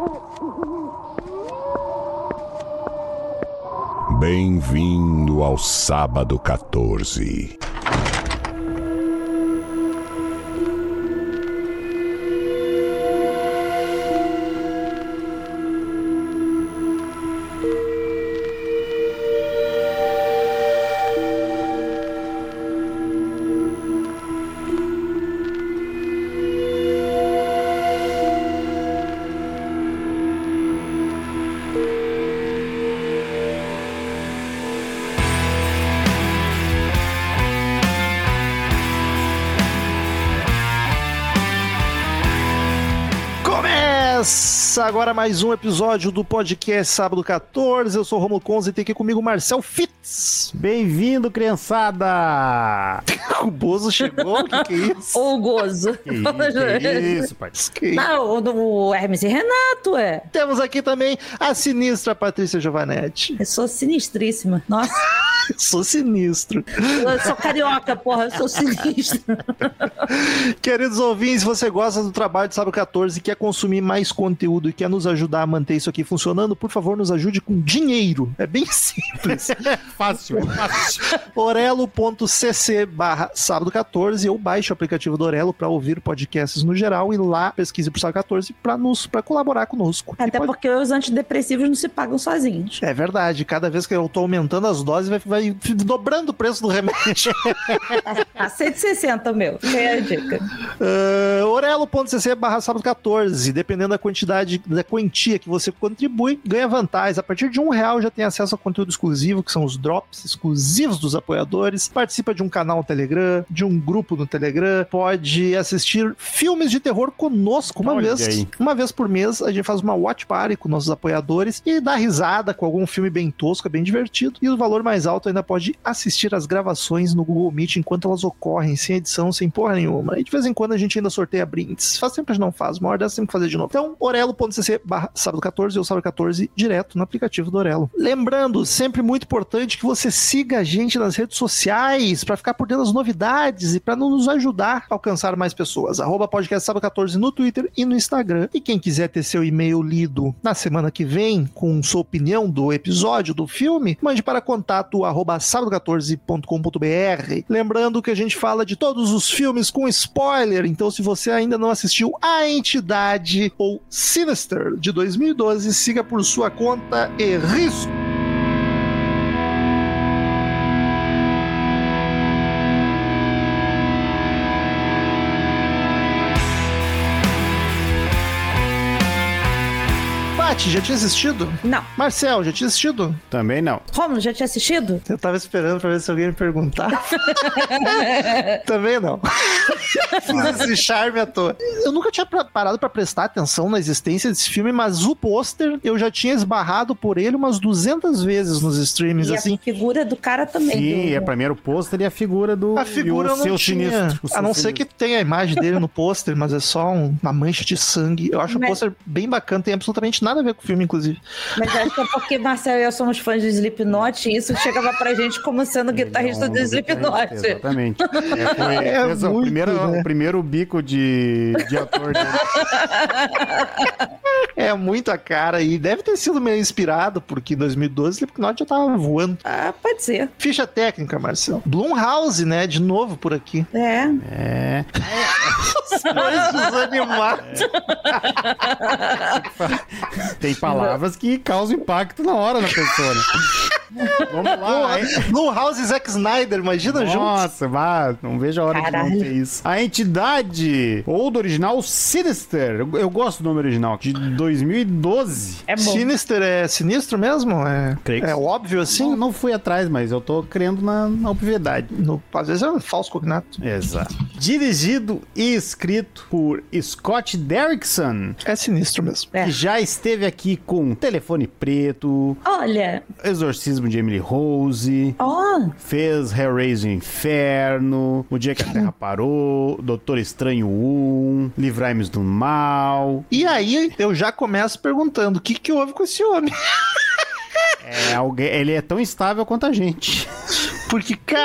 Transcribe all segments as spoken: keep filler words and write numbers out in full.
Bem-vindo ao Sábado quatorze. Agora mais um episódio do podcast Sábado quatorze. Eu sou o Romulo Conze e tem aqui comigo o Marcel Fitz. Bem-vindo, criançada! O Bozo chegou? O que, que é isso? O Gozo. Que isso, que isso, pai? Que... Não, o, o Hermes e Renato, é. Temos aqui também a sinistra Patrícia Giovanetti. Eu sou sinistríssima. Nossa. Sou sinistro. Eu sou carioca, porra. Eu sou sinistro. Queridos ouvintes, se você gosta do trabalho de Sábado quatorze e quer consumir mais conteúdo e quer nos ajudar a manter isso aqui funcionando, por favor, nos ajude com dinheiro. É bem simples. Fácil, é fácil. orelo.cc barra sábado quatorze ou baixe o aplicativo do Orelo para ouvir podcasts no geral e lá pesquise por Sábado quatorze para nos para colaborar conosco. Até pode... porque os antidepressivos não se pagam sozinhos. É verdade. Cada vez que eu tô aumentando as doses, vai, vai dobrando o preço do remédio. A cento e sessenta, meu. É a dica. Uh, orelo.cc barra sábado quatorze. Dependendo da quantidade, da quantia que você contribui, ganha vantagens. A partir de um real já tem acesso a conteúdo exclusivo, que são os drops exclusivos dos apoiadores. Participa de um canal no Telegram, de um grupo no Telegram. Pode assistir filmes de terror conosco uma Olha vez. aí. Uma vez por mês, a gente faz uma watch party com nossos apoiadores e dá risada com algum filme bem tosco, é bem divertido. E o valor mais alto ainda pode assistir as gravações no Google Meet enquanto elas ocorrem, sem edição, sem porra nenhuma. E de vez em quando a gente ainda sorteia brindes. Faz tempo que a gente não faz, uma hora dessa tem que fazer de novo. Então, orelo.cc barra sábado quatorze ou sábado quatorze direto no aplicativo do Orelo. Lembrando, sempre muito importante que você siga a gente nas redes sociais para ficar por dentro das novidades e para nos ajudar a alcançar mais pessoas. Arroba podcast sábado quatorze no Twitter e no Instagram. E quem quiser ter seu e-mail lido na semana que vem com sua opinião do episódio, do filme, mande para contato arroba sábado quatorze ponto com ponto b r. Lembrando que a gente fala de todos os filmes com spoiler, então se você ainda não assistiu A Entidade ou Sinister de dois mil e doze, siga por sua conta e risco. Paty, já tinha assistido? Não. Marcel, já tinha assistido? Também não. Romulo, já tinha assistido? Eu tava esperando pra ver se alguém me perguntar. Também não. Fiz esse charme à toa. Eu nunca tinha parado pra prestar atenção na existência desse filme, mas o pôster eu já tinha esbarrado por ele umas duzentas vezes nos streamings, e assim. A figura do cara também. Sim, do... é primeiro o pôster e a figura do... A figura e o eu não seu tinha. sinistro. A não seu ser que tenha a imagem dele no pôster, mas é só um, uma mancha de sangue. Eu acho mas... o pôster bem bacana, tem absolutamente nada a ver com o filme, inclusive. Mas acho que é porque Marcel e eu somos fãs de Slipknot e isso chegava pra gente como sendo guitarrista do Slipknot. Exatamente. É, foi, é fez muito, o, primeiro, né? o primeiro bico de, de ator dele. É muito a cara e deve ter sido meio inspirado, porque em dois mil e doze o Slipknot já tava voando. Ah, pode ser. Ficha técnica, Marcelo. Blumhouse, né? De novo por aqui. É. É. Os dois desanimados. Tem palavras que causam impacto na hora na pessoa, né? Vamos lá. Blumhouse e Zack Snyder, imagina juntos. Nossa, vá, não vejo a hora Caralho. de não ter isso. A Entidade, ou do original Sinister. Eu, eu gosto do nome original, de dois mil e doze. É bom. Sinister é sinistro mesmo? É, Creio que é sim. óbvio assim? Não, não fui atrás, mas eu tô crendo na, na obviedade. No, às vezes é um falso cognato. Exato. Dirigido e escrito por Scott Derrickson, É sinistro mesmo. É. que já esteve aqui com Telefone Preto, Olha, Exorcismo de Emily Rose, ó, fez Hellraiser Inferno, O Dia que a Terra Parou, Doutor Estranho um, Livrai-nos do Mal. E aí eu já começo perguntando, o que que houve com esse homem? É, alguém, ele é tão instável quanto a gente. Porque, cara,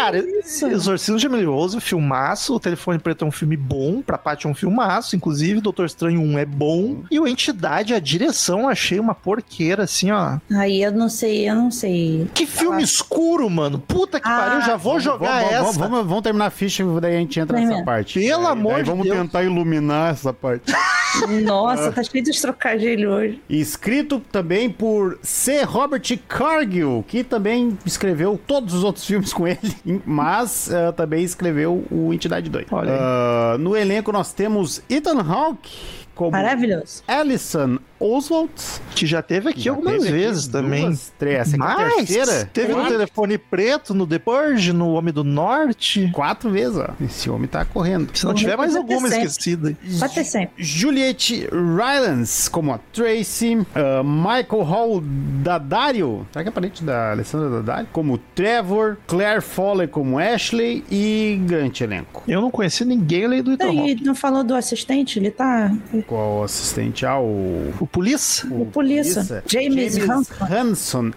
filmaço. Exorcismo de Emily Rose, filmaço. O Telefone Preto é um filme bom. Pra Paty é um filmaço. Inclusive, Doutor Estranho um é bom. E o Entidade, a direção, achei uma porqueira, assim, ó. Aí eu não sei, eu não sei. Que filme escuro, mano. Puta que Ah, pariu, já vou jogar vamos, essa. Vamos, vamos, vamos terminar a ficha e daí a gente entra Vai nessa mesmo. parte. Pelo Daí- amor daí de vamos Deus. tentar iluminar essa parte. Nossa, tá cheio de trocadilho hoje. Escrito também por C. Robert Cargill, que também escreveu todos os outros filmes com ele, mas uh, também escreveu o Entidade dois. Olha aí. Uh, no elenco nós temos Ethan Hawke como Maravilhoso. Alison Oswald. Que já teve aqui Já algumas teve aqui vezes também. duas, três, essa aqui é a Mas terceira. teve no Quatro- Telefone Preto, no The Purge, no Homem do Norte. Quatro vezes, ó. Esse homem tá correndo. Se não tiver mais Vai ter alguma sempre. esquecida. Pode ter sempre. Juliette Rylance como a Tracy, uh, Michael Hall Daddario, será que é parente da Alessandra Daddario? Como Trevor, Claire Foley como Ashley e grande elenco. Eu não conheci ninguém além do Ethan Aí, Hawke. não falou do assistente? Ele tá... Qual assistente ao... O Polícia? O polícia. James Hanson. Hanson.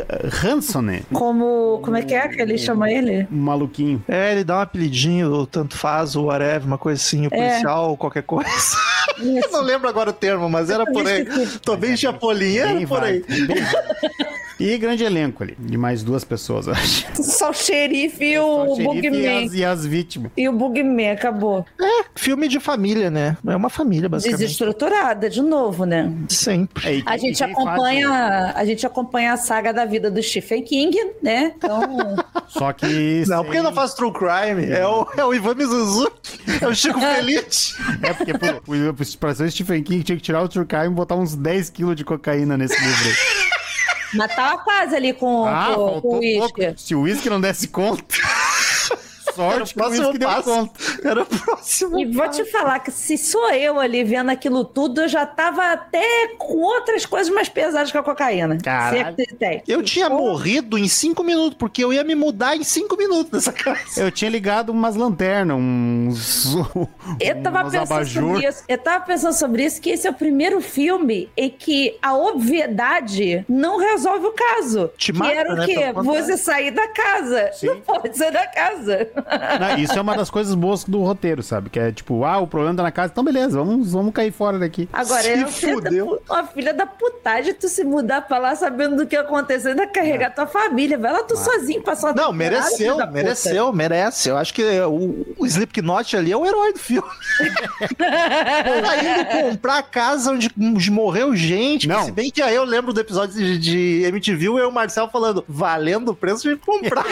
Hanson. Como... Como é que é que ele chama ele? Um maluquinho. É, ele dá um apelidinho, ou tanto faz, ou whatever, uma coisa assim, o policial, qualquer coisa. Eu não lembro agora o termo, mas era por aí. Tô bem chapolinha, era Bem por aí. vai, bem vai. E grande elenco ali, de mais duas pessoas, eu acho. Só o xerife e Só o o xerife e Bugman. as, e as vítimas. E o Bugman, acabou. É, filme de família, né? É uma família, basicamente. Desestruturada, de novo, né? Sempre. É, e A quem- gente quem faz acompanha, a gente acompanha a saga da vida do Stephen King, né? Então, o- Só que... Não, sem- porque não faz true crime. É o, é o Ivan Mizanzuki, é o Chico Feliz. É porque pro, pro, pra ser o Stephen King tinha que tirar o True Crime e botar uns dez quilos de cocaína nesse livro aí. mas tava quase ali com, Ah, com, com faltou o pouco. uísque. Se o uísque não desse conta... Sorte que o Próximo uísque deu passo. conta. Era o próximo. E vou te falar que se sou eu ali vendo aquilo tudo, eu já tava até com outras coisas mais pesadas que a cocaína. Caralho. Sempre tem. Eu tinha Pô, morrido em cinco minutos, porque eu ia me mudar em cinco minutos nessa casa. Eu tinha ligado umas lanternas, uns... Eu tava uns pensando abajur. sobre isso. Eu tava pensando sobre isso, que esse é o primeiro filme em que a obviedade não resolve o caso. Te que mata, era o né, quê? pelo contrário. Você sair da casa. Sim. Não pode sair da casa. Não, isso é uma das coisas boas do roteiro, sabe? Que é tipo, ah, o problema tá na casa, então beleza, vamos, vamos cair fora daqui. Agora, Se é uma filha, da, fudeu. pu- uma filha da putagem tu se mudar pra lá sabendo do que aconteceu, ainda carregar tua família. Vai lá tu sozinho passar uma Não, temporada, filho mereceu, da puta. mereceu, merece. Eu acho que o, o Slipknot ali é o herói do filme. Tá indo comprar a casa onde, onde morreu gente. Não. Se bem que aí eu lembro do episódio de, de M T V, eu e o Marcel falando, valendo o preço de comprar.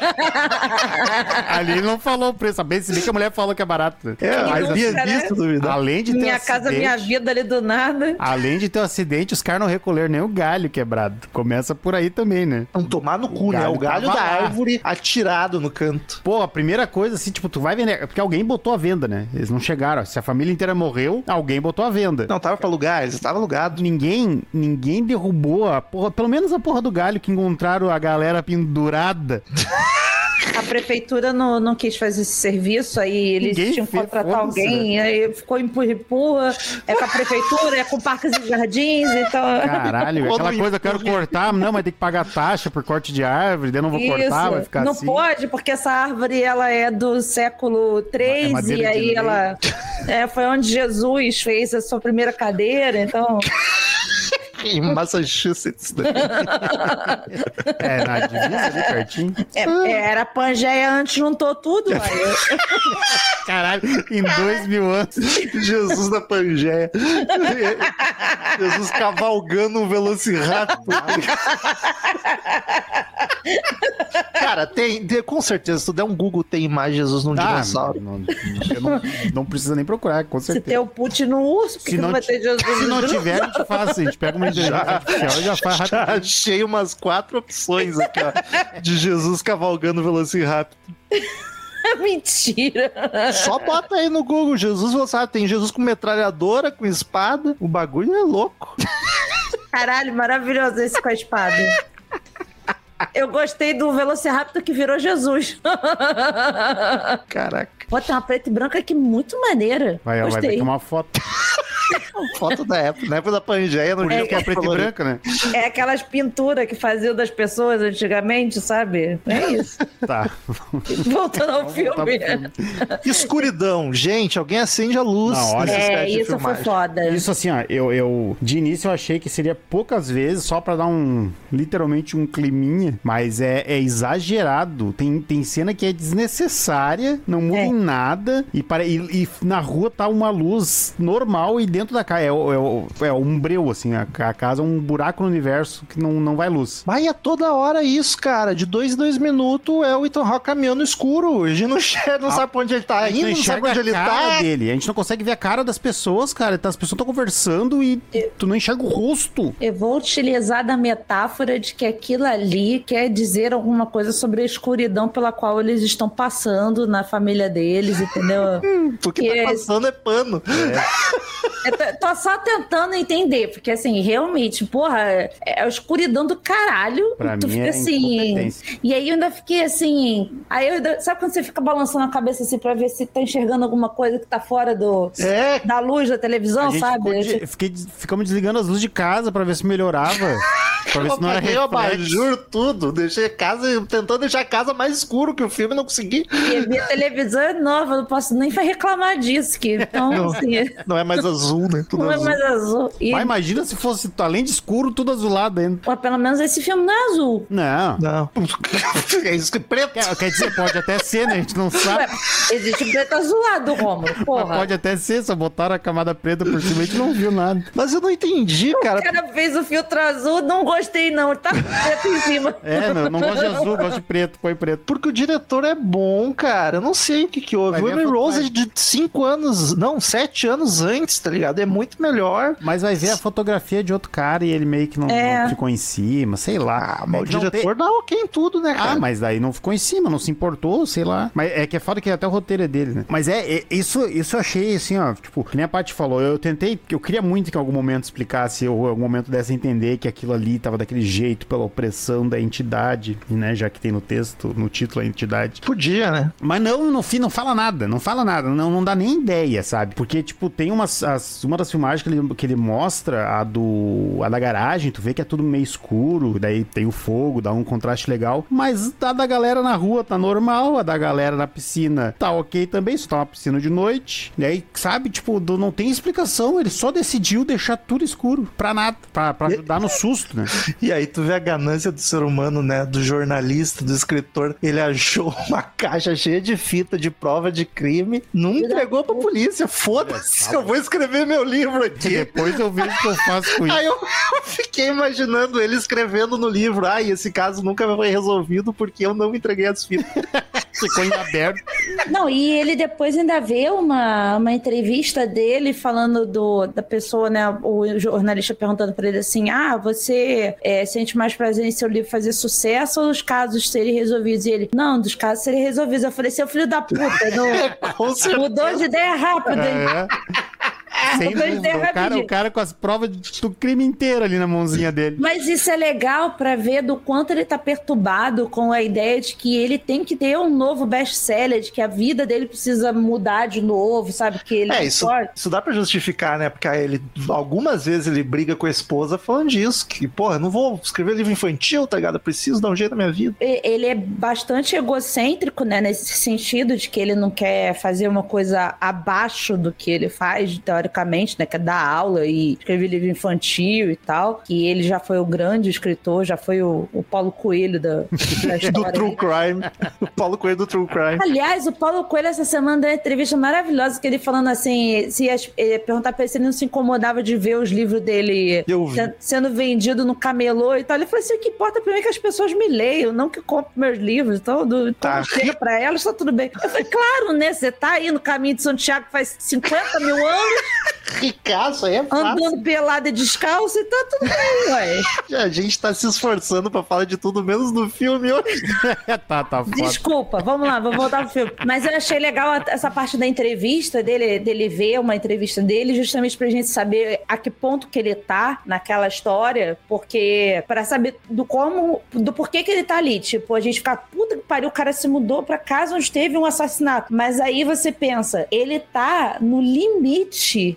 Ali ele não falou o preço, bem, se bem que a mulher falou que é barato. É, Mas, mas havia nunca, né? visto, duvidar. além de ter Minha um casa, acidente, minha vida ali do nada. além de ter um acidente, os caras não recolheram nem o galho quebrado. Começa por aí também, né? Não tomar no cu, O né? galho O galho tava da lá. árvore atirado no canto. Pô, a primeira coisa, assim, tipo, tu vai vender. Porque alguém botou a venda, né? Eles não chegaram. Se a família inteira morreu, alguém botou a venda. Não, tava pra alugar, eles estavam alugados. Ninguém, ninguém derrubou a porra, pelo menos a porra do galho que encontraram a galera pendurada. A prefeitura não, não quis fazer esse serviço, aí eles Ninguém tinham que fez, contratar foda-se, alguém, aí ficou empurra-empurra, é com a prefeitura, é com parques e jardins, então... Caralho, Quando aquela coisa, eu quero cortar, não, mas tem que pagar taxa por corte de árvore, daí eu não vou cortar, vai ficar não assim. pode, porque essa árvore ela é do século três É madeira e de aí lei. ela é, foi onde Jesus fez a sua primeira cadeira, então Em Massachusetts. Né? É, na divisa ali pertinho. é, é, era Pangeia antes, juntou tudo. Aí. Caralho, em dois mil anos. Jesus da Pangeia. Jesus cavalgando um velociraptor. Cara, tem, tem- com certeza, se tu der um Google, tem imagem de Jesus num Ah, dinossauro. não, eu não, não precisa nem procurar, com Se certeza. tem o Putin no urso, por que Se que não não vai ti- ter Jesus Se no não urso? tiver, a gente faz assim, a gente pega uma inteligência Já. artificial e já faz Já rápido. achei umas quatro opções aqui, ó, de Jesus cavalgando velociraptor. Mentira. Só bota aí no Google, Jesus Velociraptor. Tem Jesus com metralhadora, com espada. O bagulho é louco. Caralho, maravilhoso esse com a espada. Eu gostei do Velociraptor que virou Jesus. Caraca. Pô, tem uma preta e branca aqui muito maneira. Vai, vai Gostei. ter que uma foto. Foto da época, na época da Pangeia, não Por isso tinha que é preto e branco, né? É aquelas pinturas que faziam das pessoas antigamente, sabe? É isso. Tá. Voltando ao Vamos voltar filme. pro filme. Escuridão. Gente, alguém acende a luz. Não, olha, nesse É, set de isso foi filmagem. foda. Isso assim, ó, eu, eu de início eu achei que seria poucas vezes, só pra dar um, literalmente um climinha, mas é, é exagerado. Tem, tem cena que é desnecessária, não muda É. em nada, e, para, e, e na rua tá uma luz normal e dentro da casa é, o- é, o- é um breu, assim, a, a casa é um buraco no universo que não, não vai luz. Mas é toda hora isso, cara. De dois em dois minutos é o Ethan Hawke caminhando no escuro. A gente não, enxerga, não sabe pra onde ele tá A gente indo, não sabe onde ele a cara tá. dele, a gente não consegue ver a cara das pessoas, cara. As pessoas estão conversando e tu não enxerga o rosto. Eu vou utilizar da metáfora de que aquilo ali quer dizer alguma coisa sobre a escuridão pela qual eles estão passando na família deles, entendeu? Porque Que tá é- passando é pano. Eu tô, tô só tentando entender, porque assim, realmente, porra, é a escuridão do caralho. Pra tu mim fica é assim. incompetência. E aí eu ainda fiquei assim. Aí eu ainda- sabe quando você fica balançando a cabeça assim pra ver se tá enxergando alguma coisa que tá fora do, É. da luz da televisão, A gente sabe? ficou de- fiquei des- ficamos desligando as luzes de casa pra ver se melhorava. Pra ver Eu se não era apaguei o reflexo. abajur, tudo. Deixei a casa, tentando deixar a casa mais escuro que o filme, não consegui. E a minha televisão é nova, eu não posso nem reclamar disso. Que, então, Não. assim, Não é mais azul, né? Tudo não é azul. mais azul. E, Mas imagina se fosse, além de escuro, tudo azulado ainda. pô, pelo menos esse filme não é azul. Não. Não. É isso que é preto. Quer, quer dizer, pode até ser, né? A gente não Ué, sabe. existe preto azulado, Romulo. Mas Porra. pode até ser, só botaram a camada preta por cima e a gente não viu nada. Mas eu não entendi, cara. O cara fez o filtro azul, não gostei não, tá preto em cima. É, não, não gosto de azul, gosto de preto, põe preto. Porque o diretor é bom, cara. Eu não sei o que que houve. Vai O ver a Emily foto- Rose vai- é de cinco anos, não, sete anos antes, tá ligado? É muito melhor. Mas vai ver a fotografia de outro cara e ele meio que não, É. não ficou em cima, sei lá. Ah, mas É o que não diretor dá ok em tudo, né, Ah, cara? mas daí não ficou em cima, não se importou, sei lá. Mas é que é foda que até o roteiro é dele, né? Mas é, é- isso, isso eu achei assim, ó, tipo, que nem a Paty falou, eu tentei, eu queria muito que em algum momento explicasse, ou em algum momento desse a entender que aquilo ali tava daquele jeito, pela opressão da entidade, né? Já que tem no texto, no título a entidade. Podia, né? Mas não, no fim, não fala nada, não fala nada, não, não dá nem ideia, sabe? Porque, tipo, tem umas, as, uma das filmagens que ele, que ele mostra, a do, a da garagem, tu vê que é tudo meio escuro, daí tem o fogo, dá um contraste legal, mas a da galera na rua tá normal, a da galera na piscina tá ok também, só tá uma piscina de noite, e aí, sabe, tipo, do- não tem explicação, ele só decidiu deixar tudo escuro, pra nada, pra, pra ajudar no susto, né? E aí tu vê a ganância do ser humano, né? Do jornalista, do escritor. Ele achou uma caixa cheia de fita de prova de crime, não entregou pra polícia. Foda-se, eu vou escrever meu livro E aqui. depois eu vejo o que eu faço com isso. Aí eu fiquei imaginando ele escrevendo no livro. Ai, esse caso nunca foi resolvido porque eu não entreguei as fitas. Ficou em aberto. Não, e ele depois ainda vê uma, uma entrevista dele falando do, da pessoa, né? O jornalista perguntando pra ele assim: ah, você é, sente mais prazer em seu livro fazer sucesso ou os casos serem resolvidos? E ele, não, dos casos serem resolvidos. Eu falei, seu filho da puta, não, Com certeza. mudou de ideia rápido, hein? É. Sem Mudou de dúvida, ideia o cara, rapidinho. o cara com as provas do crime inteiro ali na mãozinha dele. Mas isso é legal pra ver do quanto ele tá perturbado com a ideia de que ele tem que ter um novo best-seller, de que a vida dele precisa mudar de novo, sabe? Que ele É, isso, importa. isso dá pra justificar, né? Porque aí ele, algumas vezes ele briga com a esposa falando disso, que, porra, eu não vou escrever livro infantil, tá ligado? Eu preciso dar um jeito na minha vida. E- Ele é bastante egocêntrico, né? Nesse sentido de que ele não quer fazer uma coisa abaixo do que ele faz, teoricamente, né? Que é dar aula e escrever livro infantil e tal. Que ele já foi o grande escritor, já foi o, o Paulo Coelho da, da Do história. True Crime. O Paulo Coelho do True Crime. Aliás, o Paulo Coelho essa semana deu uma entrevista maravilhosa que ele falando assim, se ia, ia perguntar pra ele se ele não se incomodava de ver os livros dele Eu vi. se- sendo vendido no camelô e tal. Ele falou assim, o que importa pra mim é que as pessoas me leiam, não que comprem meus livros. Então, do, então Tá. chega pra elas, tá tudo bem. Eu falei, claro, né? Você tá aí no caminho de Santiago faz cinquenta mil anos, Ricaço, aí é fácil. andando pelada e descalço e tá tudo bem, ué. A gente tá se esforçando pra falar de tudo menos do filme hoje. tá, tá foda. Desculpa, vamos lá, vamos voltar pro filme. Mas eu achei legal a- essa parte da entrevista dele, dele ver uma entrevista dele, justamente pra gente saber a que ponto que ele tá naquela história, porque pra saber do como, do porquê que ele tá ali. Tipo, a gente fica, puta que pariu, o cara se mudou pra casa onde teve um assassinato. Mas aí você pensa, ele tá no limite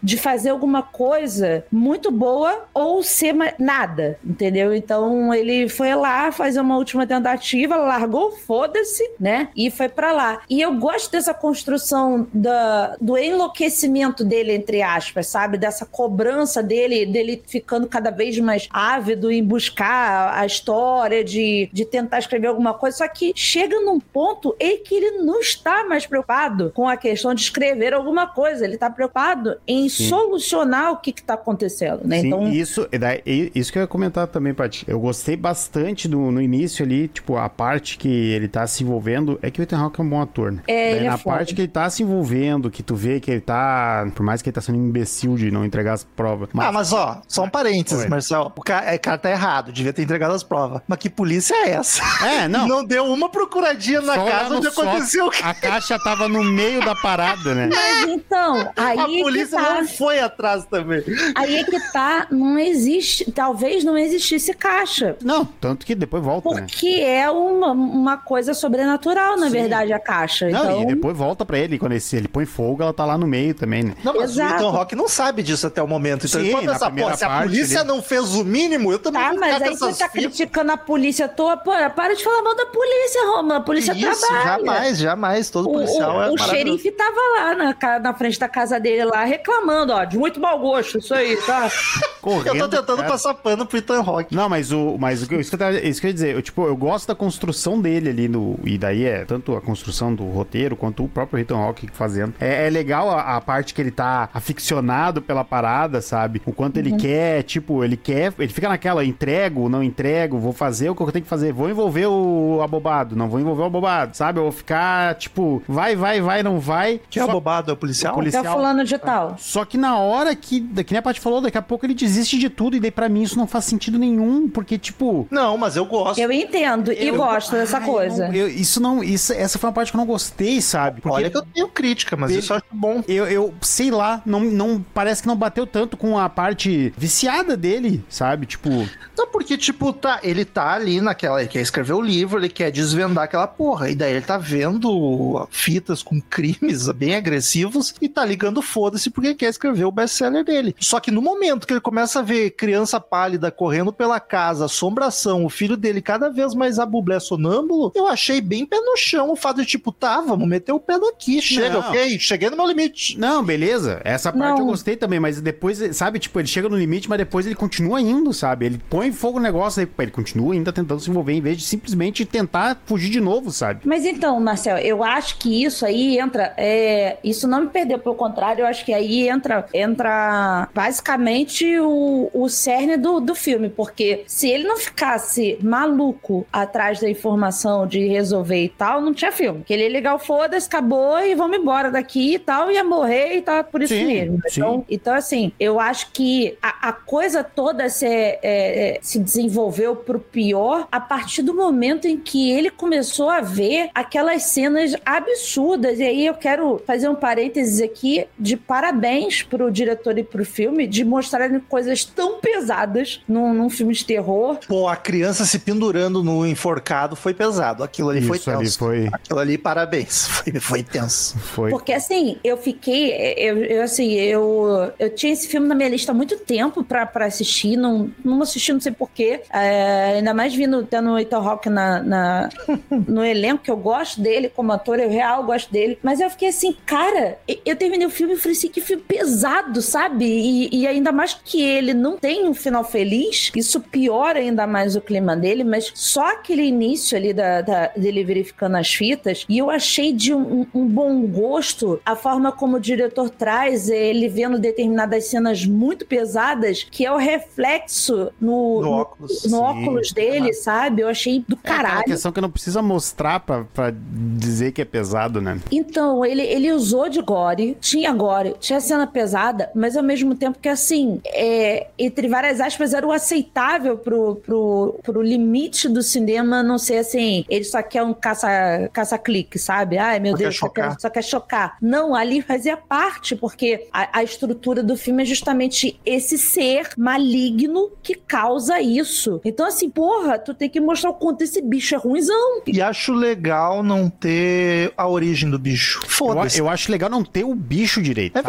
de fazer alguma coisa muito boa ou ser nada, entendeu? Então ele foi lá fazer uma última tentativa, largou, foda-se, né? E foi pra lá. E eu gosto dessa construção da, do enlouquecimento dele, entre aspas, sabe? Dessa cobrança dele, dele ficando cada vez mais ávido em buscar a história, de, de tentar escrever alguma coisa. Só que chega num ponto em que ele não está mais preocupado com a questão de escrever alguma coisa. Ele está preocupado em Sim. solucionar o que está acontecendo, né? Sim, então... isso, isso que eu ia comentar também, Paty. Eu gostei bastante do, no início ali, tipo, a parte que ele tá se envolvendo, é que o Ethan Hawke é um bom ator, né? É, Daí, ele na é foda. parte que ele tá se envolvendo, que tu vê que ele tá, por mais que ele tá sendo um imbecil de não entregar as provas. Mas... Ah, mas ó, só um parênteses, Oi. Marcel. O cara, o cara tá errado, devia ter entregado as provas. Mas que polícia é essa? É, não. Não deu uma procuradinha na Só casa onde só, aconteceu. A caixa tava no meio da parada, né? Mas então, aí A é polícia que tá. não foi atrás também. Aí é que tá, não existe, talvez não existisse caixa. Não, tanto que depois volta, Porque né? é uma, uma coisa sobrenatural, na Sim. verdade, a caixa. Não, então... e depois volta pra ele, quando ele, ele põe fogo, ela tá lá no meio também, né? Não, mas Exato. o Ethan Hawke não sabe disso até o momento. Então Sim, ele pode na pensar, pô, primeira se a parte, polícia ele- não fez o mínimo, eu também Tá, vou mas ficar aí com você essas tá fitas. criticando a polícia à toa. Pô, para de falar mal da polícia, Roma. A polícia Isso, trabalha. jamais, jamais. Todo O, policial o, é o maravilhoso. xerife tava lá na, ca- na frente da casa dele, lá, reclamando, ó, de muito mau gosto, isso aí, tá? Eu tô tentando cara. passar pano pro Ethan Hawke. Não, mas o, mas o que, isso que eu, tava- isso que eu ia dizer, eu, tipo, eu gosto da construção dele ali no, e daí é tanto a construção do roteiro quanto o próprio Ethan Hawke fazendo. É, é legal a, a parte que ele tá aficionado pela parada, sabe? O quanto ele quer, tipo, ele quer, ele fica naquela, entrego, não entrego, vou fazer o que eu tenho que fazer, vou envolver o abobado, não vou envolver o abobado, sabe? Eu vou ficar, tipo, vai, vai, vai, não vai. Que é Só- abobado, é o policial? O policial. Tá fulano de tal. Só que na hora que, que nem a Paty falou, daqui a pouco ele desiste de tudo, e daí pra mim isso não faz sentido nenhum, porque, tipo... Não, mas eu gosto. Eu entendo e eu- gosto dessa Ai, coisa. não, eu- isso não, isso, essa foi uma parte que eu não gostei, sabe? Porque Olha que eu tenho crítica, mas Ele- isso eu acho bom. eu, eu sei lá, não, não, parece que não bateu tanto com a parte viciada dele, sabe? Tipo, Não, porque, tipo, tá, ele tá ali naquela... Ele quer escrever o livro, ele quer desvendar aquela porra. E daí ele tá vendo fitas com crimes bem agressivos e tá ligando foda-se porque ele quer escrever o best-seller dele. Só que no momento que ele começa a ver criança pálida correndo pela casa, assombração, o filho dele cada vez mais abublé sonâmbulo, eu achei bem pé no chão o fato de, tipo, tá, vamos meter o pé daqui, chega, Não. ok? Cheguei no meu limite. não, beleza, essa parte Não. eu gostei também, mas depois, sabe, tipo, ele chega no limite, mas depois ele continua indo, sabe? Ele põe fogo no negócio, aí ele continua ainda tentando se envolver, em vez de simplesmente tentar fugir de novo, sabe? Mas então, Marcel, eu acho que isso aí entra. É, isso não me perdeu, pelo contrário, eu acho que aí entra, entra basicamente o, o cerne do, do filme, porque se ele não ficasse maluco atrás da informação de resolver e tal, não tinha filme. Que ele ia ligar o foda-se, acabou e vamos embora daqui e tal, ia morrer e tal, por isso Sim, mesmo. sim. Então, então, assim, eu acho que a, a coisa toda se, é, é, se desenvolveu pro pior a partir do momento em que ele começou a ver aquelas cenas absurdas. E aí eu quero fazer um parênteses aqui de parabéns pro diretor e pro filme de mostrarem coisas tão pesadas num, num filme de terror. Pô, a criança se pendurando no enforcado foi pesado. Aquilo ali foi Isso ali tenso. foi- Aquilo ali, parabéns. Foi, foi tenso. Foi. Porque assim, eu fiquei. Eu, eu, assim, eu, eu tinha esse filme na minha lista há muito tempo pra, pra assistir, não, não assisti, não sei porquê. É, ainda mais vindo tendo o Ethan Hawke na, na, no elenco, que eu gosto dele como ator, eu real gosto dele. Mas eu fiquei assim, cara, eu terminei o filme e falei assim, que filme pesado, sabe? E, e ainda mais que ele não tem um final feliz, isso piora ainda mais o clima dele, mas só aquele início ali da, da, dele verificando as fitas, e eu achei de um, um bom gosto a forma como o diretor traz ele vendo determinadas cenas muito pesadas, que é o reflexo no, No óculos. no Sim. óculos dele, sabe? Eu achei do É aquela caralho. questão que não precisa mostrar pra, pra dizer que é pesado, né? Então, ele, ele usou de gore, tinha gore, tinha cena pesada, mas ao mesmo tempo que, assim, é, entre várias aspas, era o aceitável pro, pro, pro limite do cinema não ser assim, ele só quer um caça, caça-clique, sabe? Ai, meu Só Deus, quer só quer, chocar. só quer chocar. Não, ali fazia parte, porque a, a estrutura do filme é justamente esse ser maligno que causa isso. Então, assim, porra, tu tem que mostrar o quanto esse bicho é ruimzão. E acho legal não ter a origem do bicho. Eu, Foda-se. eu acho legal não ter o bicho direito. É sabe? verdade, Ele o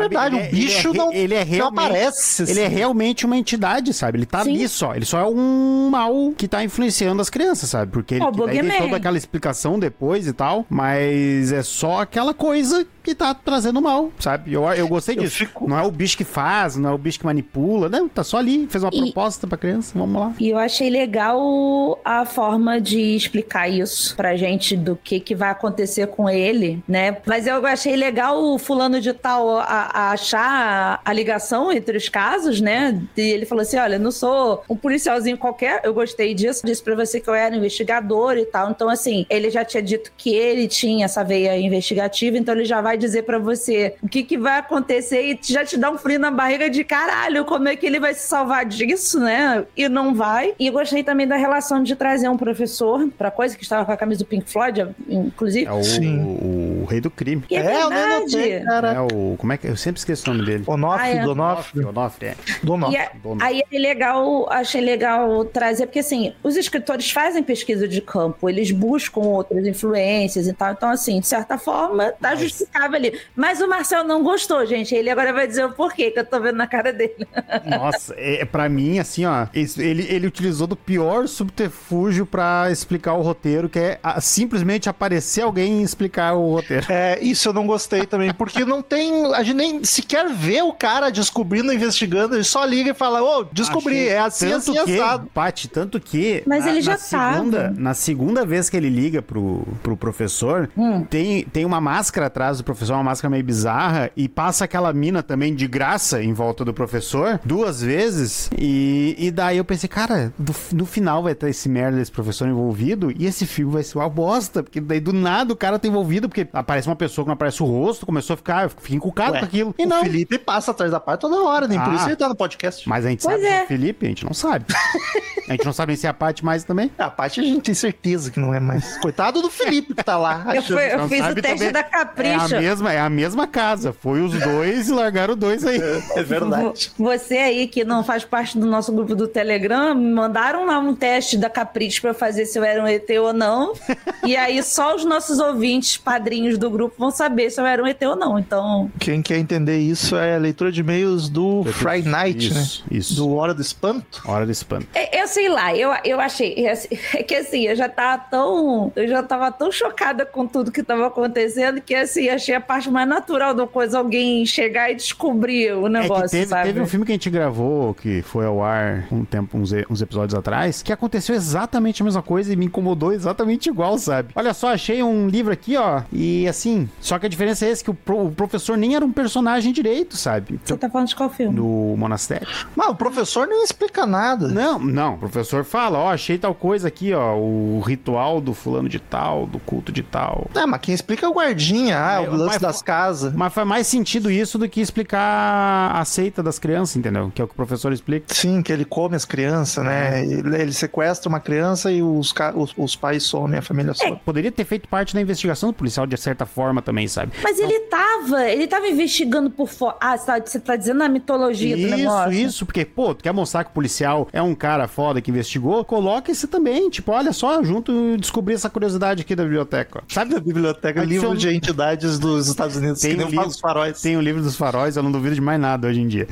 é, bicho ele é, não, ele é não aparece. Ele é assim. realmente uma entidade, sabe? Ele tá Sim. ali só. Ele só é um mal que tá influenciando as crianças, sabe? Porque ele Ó, o que daí tem Bugman. toda aquela explicação depois e tal, mas é só aquela coisa que tá trazendo mal, sabe? Eu, eu gostei Eu disso. fico- Não é o bicho que faz, não é o bicho que manipula, não, tá só ali, fez uma E- proposta pra criança, vamos lá. E eu achei legal a forma de explicar isso pra gente, do que que vai acontecer com ele, né? Mas eu achei legal o fulano de tal a, a achar a ligação entre os casos, né? E ele falou assim, olha, eu não sou um policialzinho qualquer, eu gostei disso, disse pra você que eu era investigador e tal. Então, assim, ele já tinha dito que ele tinha essa veia investigativa, então ele já vai dizer pra você o que que vai acontecer e já te dá um frio na barriga de caralho, como é que ele vai se salvar disso, né? E não vai. E eu gostei também da relação de trazer um professor pra coisa que estava com a camisa do Pink Floyd, inclusive. É o, Sim. o, o rei do crime. E é, É, eu nem verdade. notei, cara. É o. Como é que. Eu sempre esqueço o nome dele. Onofre, Ah, é. Donofre, Onofre, é. Donofre. E é- Dono. aí é legal, achei legal trazer, porque assim, os escritores fazem pesquisa de campo, eles buscam outras influências e tal, então assim, de certa forma, tá Mas- justificável ali. Mas o Marcel não gostou, gente, ele agora vai dizer o porquê, que eu tô vendo na cara dele. Nossa, é, pra mim, assim, ó, esse- ele, ele utilizou do pior subterfúgio pra explicar o roteiro, que é a- simplesmente aparecer alguém e explicar o roteiro. É, isso eu não gostei também, porque não tem. A gente nem sequer vê o cara descobrindo, investigando, ele só liga e fala, ô, descobri, Achei é assim, tanto assim, que, assado. Paty, tanto que... Mas na- ele já na segunda, tava. Na segunda vez que ele liga pro, pro professor, Hum. tem, tem uma máscara atrás do professor, uma máscara meio bizarra, e passa aquela mina também de graça em volta do professor, duas vezes, e, e daí eu pensei, cara, do- no final vai ter esse merda desse professor envolvido, e esse filme vai ser uma bosta, porque daí do nada o cara tá envolvido, porque aparece uma pessoa que não aparece o rosto, começou a ficar, eu fiquei encucado Ué, com aquilo. E o não. Felipe passa atrás da parte toda hora, nem por Ah. isso ele tá no podcast. Mas a gente Pois sabe é. do Felipe, a gente não sabe. A gente não sabe nem se é a Paty mais também. A parte a gente tem certeza que não é mais. Coitado do Felipe que tá lá. Eu, achando- fui- eu Não fiz o sabe teste também. da É a Capricho. mesma, é a mesma casa. Foi os dois e largaram dois aí. É verdade. Vo- Você aí que não faz parte do nosso grupo do Telegram, me mandaram lá um teste da Capricho pra eu fazer se eu era um E T ou não. E aí só os nossos ouvintes, padrinhos do grupo, vão saber se eu era um E T ou não. Então, Quem quer entender isso é a leitura de e-mails do Friday Night, Isso, né? isso. Do Hora do Espanto. Hora do espanto. é- eu sei lá, eu, eu achei é assim- é que assim, eu já tava tão, eu já tava tão chocada com tudo que tava acontecendo que assim, achei a parte mais natural da coisa alguém chegar e descobrir o É negócio, que teve, sabe? teve um filme que a gente gravou, que foi ao ar um tempo, uns, e- uns episódios atrás, que aconteceu exatamente a mesma coisa e me incomodou exatamente igual, sabe? Olha só, achei um livro aqui, ó, e assim, só que a diferença é esse, que o, pro- o professor nem era um personagem direito, sabe? Você tá falando de qual filme? No monastério. Mas o professor nem explica nada. Não, não, o professor fala, ó, achei tal coisa aqui, ó, o ritual do fulano de tal, do culto de tal. É, mas quem explica é o guardinha, ah, É, o lance mas- das casas. Mas faz mais sentido isso do que explicar a seita das crianças, entendeu? Que é o que o professor explica. Sim, que ele come as crianças, né? Ele, ele sequestra uma criança e os, ca- os, os pais somem, a família some. Poderia ter feito parte da investigação do policial de certa forma também, sabe? Mas ele tava, ele tava investigando por fora. Ah, você tá, você tá dizendo a mitologia do Isso, negócio? isso, porque, pô, tu quer mostrar que o policial é um cara foda que investigou, coloca esse também, tipo, olha só, junto, descobri essa curiosidade aqui da biblioteca, ó. Sabe? Da biblioteca, Adicion- livro de entidades dos Estados Unidos, Tem que nem um faz livro- os faróis. Tem o livro dos faróis, eu não duvido de mais nada hoje em dia.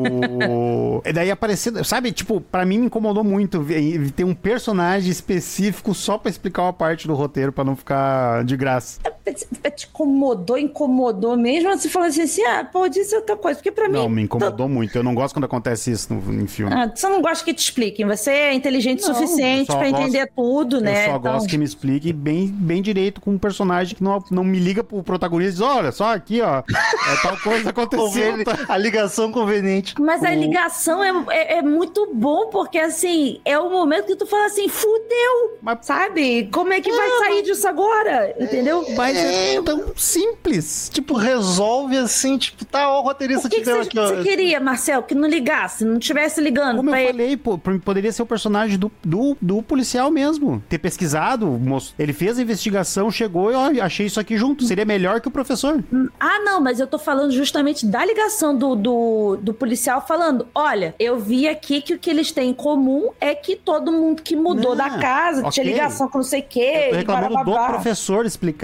O... E daí aparecendo, sabe, tipo, pra mim me incomodou muito ver- ter um personagem específico só pra explicar uma parte do roteiro, pra não ficar de graça. Te incomodou, incomodou mesmo? Você falou assim, assim ah, pode ser outra coisa. Porque pra Não, mim. me incomodou muito. Eu não gosto quando acontece isso no, em filme. Ah, você não gosta que te expliquem. Você é inteligente o Não, suficiente eu só pra gosto- entender tudo, né? Eu só Então, gosto que me explique bem, bem direito com um personagem que não, não me liga pro protagonista e diz, olha, só aqui, ó, é tal coisa aconteceu. Conveni- Tá? A ligação conveniente. Mas a ligação é, é, é muito bom, porque assim, é o momento que tu fala assim, fudeu, Mas- sabe? Como é que vai sair disso agora? Entendeu? Mas é tão simples. Tipo, resolve assim, tipo, tá, ó, o roteirista O que te que deu você aqui, ó. você queria, Marcel, que não ligasse, não estivesse ligando Como pra eu ele? falei, pô, p- poderia ser o personagem do, do, do policial mesmo. Ter pesquisado, mos- ele fez a investigação, chegou e ó, achei isso aqui junto. Seria melhor que o professor. Ah, não, mas eu tô falando justamente da ligação do, do, do policial falando, olha, eu vi aqui que o que eles têm em comum é que todo mundo que mudou Não, da casa ok. tinha ligação com não sei o quê. Eu tô e reclamando do barababá. professor explicar a Ah, mitologia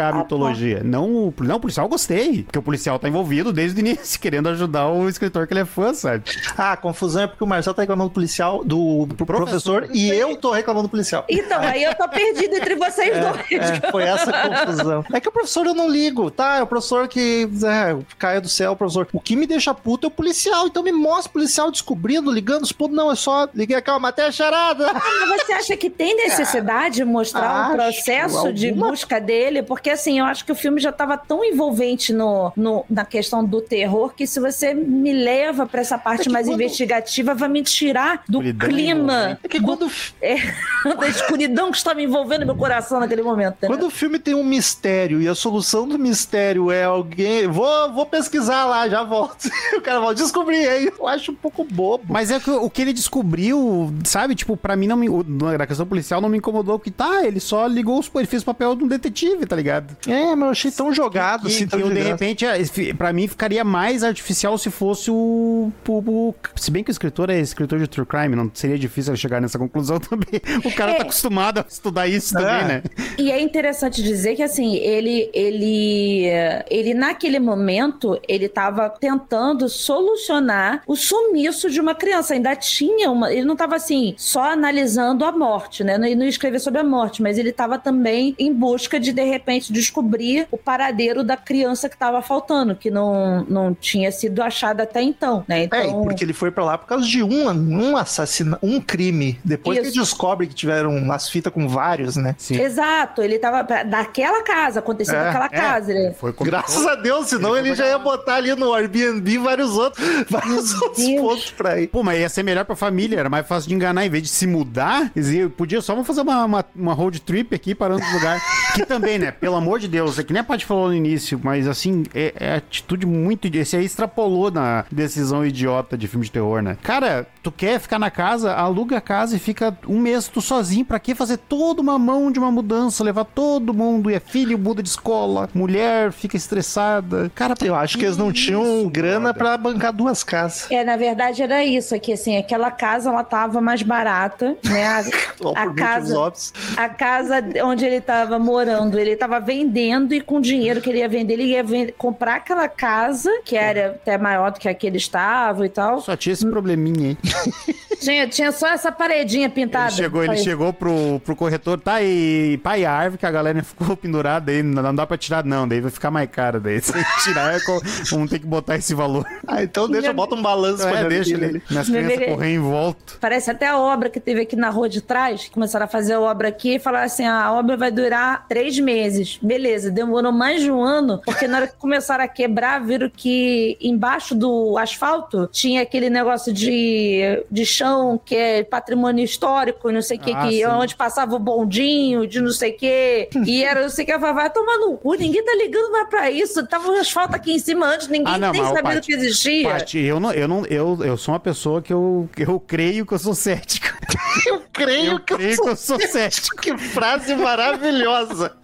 psicologia. Não, o- não, o policial eu gostei, porque o policial tá envolvido desde o início, querendo ajudar o escritor que ele é fã, sabe? Ah, a confusão é porque o Marcelo tá reclamando do policial, do pro professor, Professor. e eu tô reclamando do policial. Então, aí eu tô perdida entre vocês dois. É, foi essa a confusão. É que o professor eu não ligo, tá? É o professor que é, caiu do céu, o professor. O que me deixa puto é o policial, então me mostra o policial descobrindo, ligando os pontos. Não, é só liguei aquela matéria charada. Mas você acha que tem necessidade de mostrar Acho, um processo de alguma- busca dele? Porque assim, eu acho que o filme já estava tão envolvente no, no- na questão do terror que se você me leva pra essa parte É que mais quando- investigativa, vai me tirar do Escuridão clima, É que do- quando, é, da escuridão que está me envolvendo meu coração naquele momento. Né? quando o filme tem um mistério e a solução do mistério é alguém. Vou, vou pesquisar lá, já volto. O cara vai descobrir aí. Eu acho um pouco bobo. Mas é que o que ele descobriu, sabe? Tipo, pra mim, não me, o- na questão policial, não me incomodou, que tá, ele só ligou os... Ele fez o papel de um detetive, tá ligado? É, mas eu achei tão jogado Que, assim. que tão eu, de graça. repente, é, fi- pra mim, ficaria mais artificial se fosse o, o, o- Se bem que o escritor é escritor de true crime, não seria difícil ele chegar nessa conclusão também. O cara É. tá acostumado a estudar isso também, É. né? E é interessante dizer que, assim, ele, ele, ele naquele momento, ele tava tentando solucionar o sumiço de uma criança. Ainda tinha uma... Ele não tava, assim, só analisando a morte, né? Ele não ia escrever sobre a morte, mas ele tava também em busca de, de repente, descobrir o paradeiro da criança que tava faltando, que não, não tinha sido achada até então, né? Então... É, e porque ele foi pra lá por causa de um, um assassinato, um crime. Depois que Isso. ele descobre que tiveram umas fitas com vários, né? Sim. Exato, ele tava... Daquela casa, aconteceu É, naquela É, casa. Ele... foi como- Graças a Deus, senão ele, já ia botar ali no Airbnb vários outros, vários outros Deus. pontos pra ir. Pô, mas ia ser melhor pra família, era mais fácil de enganar. Em vez de se mudar, eles iam- podia só vamos fazer uma, uma, uma road trip aqui, parando no lugar. Que também, né, pelo amor de Deus, é que nem a Paty falou no início, mas assim, é, é atitude muito... Esse aí extrapolou na decisão idiota de filme de terror, né? Cara, tu quer ficar na casa, aluga a casa e fica um mês tu sozinho. Pra que fazer toda uma mão de uma mudança, levar todo mundo, e é filho, muda de escola, mulher fica estressada. Cara, Eu acho que eles não tinham isso, grana brother. pra bancar duas casas. É, na verdade era isso, aqui assim, aquela casa ela tava mais barata, né? A, Ou a por casa, motivos óbvios. a casa onde ele tava morando, ele tava vendendo e com o dinheiro que ele ia vender, ele ia vender, comprar aquela casa, que era até maior do que a que ele estava e tal. só tinha esse probleminha aí. Tinha, tinha só essa paredinha pintada. Ele chegou, Só ele isso. chegou pro, pro corretor, tá aí, pai, a árvore que a galera ficou pendurada aí, não, não dá pra tirar não, daí vai ficar mais caro daí. Se tirar, é co- vamos ter que botar esse valor. Ah, então deixa, bota um balanço É, pra deixa ele. ele, minhas Me crianças veio- correr em volta. Parece até a obra que teve aqui na rua de trás, que começaram a fazer a obra aqui e falaram assim, a obra vai durar três meses. Beleza, demorou mais de um ano, porque na hora que começaram a quebrar, viram que embaixo do asfalto tinha aquele negócio de, de chão que é patrimônio histórico, não sei o que, Ah, que sim. onde passava o bondinho, de não sei o que, e era não sei o que, vai tomar no cu, ninguém tá ligando mais pra isso, tava o asfalto aqui em cima antes, ninguém Ah, não, nem mas, ô, sabia do Paty, que existia. Paty, eu não, eu não, eu, eu sou uma pessoa que eu, eu creio que eu sou cético. Eu creio Eu que creio eu sou... que eu sou cético. Que frase maravilhosa.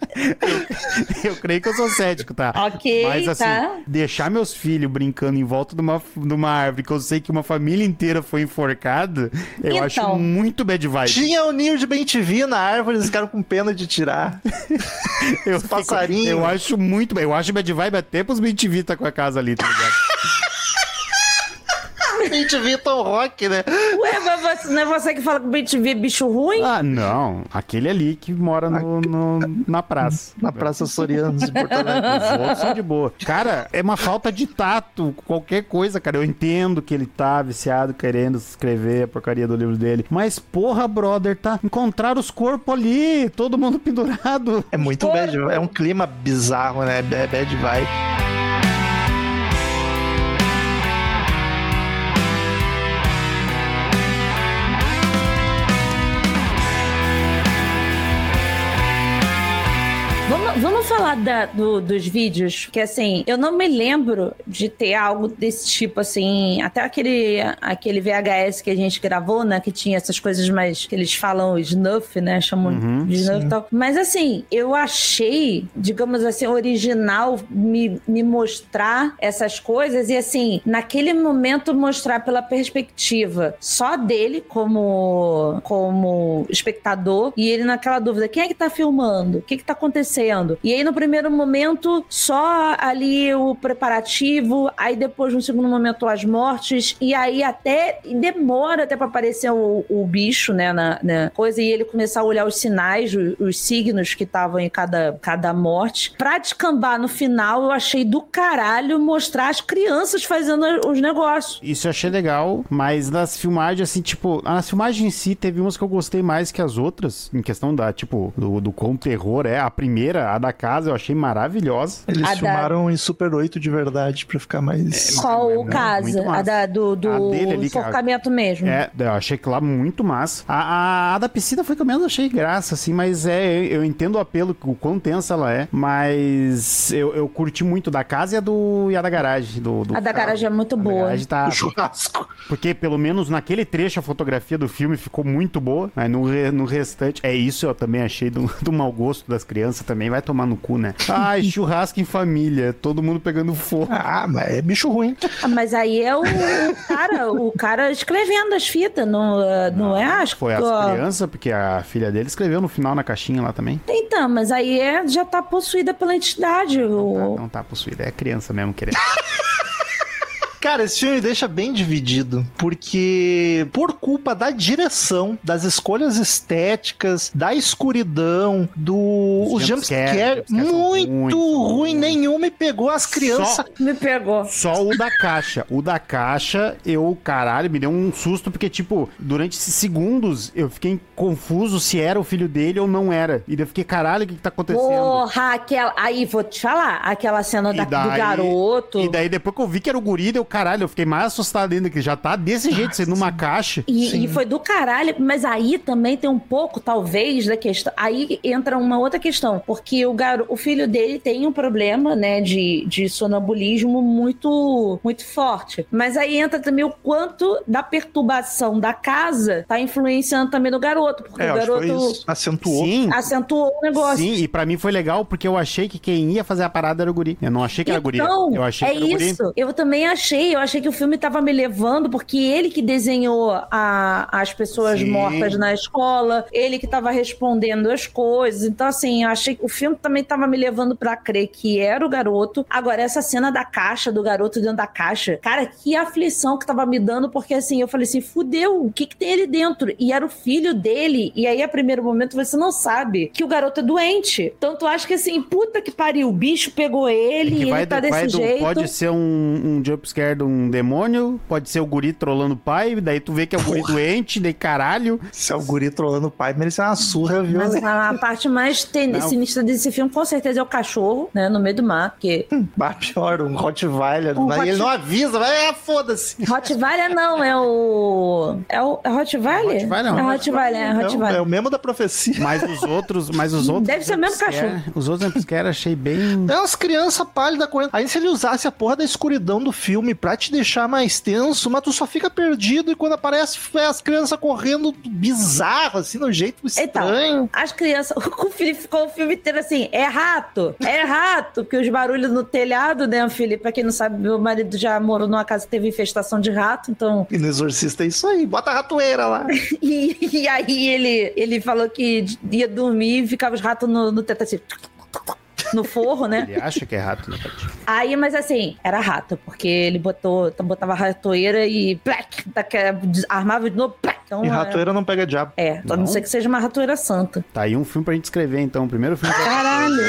Eu creio que eu sou cético, tá? Ok, Mas assim, tá. deixar meus filhos brincando em volta de uma, de uma árvore que eu sei que uma família inteira foi enforcada, eu Então. acho muito bad vibe. Tinha o ninho de bem-te-vi na árvore, eles ficaram com pena de tirar. Eu Os passarinhos. Eu acho muito. Eu acho bad vibe até pros B T V tá com a casa ali, tá ligado? bem-te-vi tão rock, né? Ué, mas você, não é você que fala que o B T V é bicho ruim? Ah, não. Aquele ali que mora no, no- na praça. Na Praça Sorianos de Porto Alegre. Os outros são de boa. Cara, é uma falta de tato. Qualquer coisa, cara. Eu entendo que ele tá viciado, querendo escrever a porcaria do livro dele. Mas, porra, brother, tá? Encontrar os corpos ali, todo mundo pendurado. É muito bad, é um clima bizarro, né? É bad vibe. Vamos, vamos falar da- do- dos vídeos, que assim, eu não me lembro de ter algo desse tipo, assim, até aquele, aquele V H S que a gente gravou, né, que tinha essas coisas mais, que eles falam snuff, né, chamam Uhum, de snuff e tal. Mas assim, eu achei, digamos assim, original me, me mostrar essas coisas e assim, naquele momento mostrar pela perspectiva só dele como, como espectador e ele naquela dúvida, quem é que tá filmando? O que que tá acontecendo? E achei no primeiro momento só ali o preparativo, aí depois no segundo momento as mortes, e aí até demora até pra aparecer o, o bicho, né, na, na coisa, e ele começar a olhar os sinais, os, os signos que estavam em cada, cada morte. Pra descambar no final, eu achei do caralho mostrar as crianças fazendo os negócios. Isso eu achei legal, mas nas filmagens, assim, tipo, nas filmagens em si, teve umas que eu gostei mais que as outras, em questão da, tipo, do, do quão terror é. A primeira, a da casa, eu achei maravilhosa. Eles A filmaram da... em Super oito de verdade, pra ficar mais... Qual é, casa? A da, do do a dele ali, enforcamento mesmo. É, eu achei que lá muito massa. A, a, a da piscina foi que eu menos achei graça, assim, mas é, eu entendo o apelo, o quão tensa ela é, mas eu, eu curti muito da casa e a, do, e a da garagem. Do, do a da garagem é muito a boa. garagem tá, O churrasco. porque pelo menos naquele trecho a fotografia do filme ficou muito boa, mas no, re, no restante, é isso eu também achei do, do mau gosto das crianças também, vai tomar no cu, né? Ai, churrasco em família, todo mundo pegando fogo. Ah, mas é bicho ruim. Ah, mas aí é o, o cara, o cara escrevendo as fitas, não, não é? Acho Foi as crianças, porque a filha dele escreveu no final na caixinha lá também. Então, mas aí é, já tá possuída pela entidade. Não O... tá, não tá possuída, é criança mesmo querendo. Cara, esse filme me deixa bem dividido, porque por culpa da direção, das escolhas estéticas, da escuridão, do Os os jumpscare, jumpscare, jumpscare são muito, muito ruim, ruins. nenhum me pegou as crianças. Só- Me pegou. Só o da caixa. O da caixa, eu, caralho, me deu um susto, porque, tipo, durante esses segundos, eu fiquei confuso se era o filho dele ou não era. E daí eu fiquei, caralho, o que que tá acontecendo? Porra, aquela... Aí, vou te falar, aquela cena da- E daí- do garoto... E daí, depois que eu vi que era o guri, deu caralho, eu fiquei mais assustado ainda, que já tá desse jeito, sendo numa caixa. E, e foi do caralho, mas aí também tem um pouco, talvez, da questão. Aí entra uma outra questão, porque o, garo, o filho dele tem um problema, né, de, de sonambulismo muito, muito forte. Mas aí entra também o quanto da perturbação da casa tá influenciando também no garoto, porque É, o acho que foi garoto isso. Acentuou. Sim, acentuou o negócio. sim, e pra mim foi legal, porque eu achei que quem ia fazer a parada era o guri. Eu não achei que era guri. Então, Eu achei é que era o guri. isso. Eu também achei. Eu achei que o filme tava me levando, porque ele que desenhou a, as pessoas Sim. mortas na escola, ele que tava respondendo as coisas. Então, assim, eu achei que o filme também tava me levando pra crer que era o garoto. Agora, essa cena da caixa, do garoto dentro da caixa, cara, que aflição que tava me dando, porque assim, eu falei assim, fudeu, o que que tem ali dentro? E era o filho dele. E aí, a primeiro momento, você não sabe que o garoto é doente. Então, tu acha que assim, puta que pariu, o bicho pegou ele, Que e vai ele tá do- vai desse do- jeito. Pode ser um, um jumpscare de um demônio, pode ser o guri trolando o pai, daí tu vê que é o guri doente, daí caralho. Se é o guri trolando o pai, merece uma surra, viu? Mas a, a parte mais ten- Não. sinistra desse filme, com certeza, é o cachorro, né? No meio do mar, porque... Bah, pior, um Rottweiler. Um Aí Rott- ele não avisa, vai, é, foda-se. Rottweiler não, é o... É o é Rottweiler? Rottweiler não. É Rottweiler, é É o, Rottweiler. é o mesmo da profecia. Mas os outros, mas os outros... Deve ser o mesmo jumpscare- cachorro. Os outros jumpscare achei bem... É umas crianças pálidas correndo. Aí se ele usasse a porra da escuridão do filme pra te deixar mais tenso, mas tu só fica perdido e quando aparece é as crianças correndo bizarro, assim, no jeito estranho. Então, as crianças... O Felipe ficou o filme inteiro assim, é rato, é rato, porque os barulhos no telhado, né, Felipe? Pra quem não sabe, meu marido já morou numa casa que teve infestação de rato, então... E no Exorcista é isso aí, bota a ratoeira lá. E, e aí ele, ele falou que ia dormir e ficava os ratos no, no teto assim... No forro, né? Ele acha que é rato, né, Paty? Aí, mas assim, era rato, porque ele botou, botava ratoeira e plac, armava de novo, plac. Então, E é- ratoeira não pega diabo. É, a não ser que seja uma ratoeira santa. Tá aí um filme pra gente escrever, então. O primeiro filme... Caralho!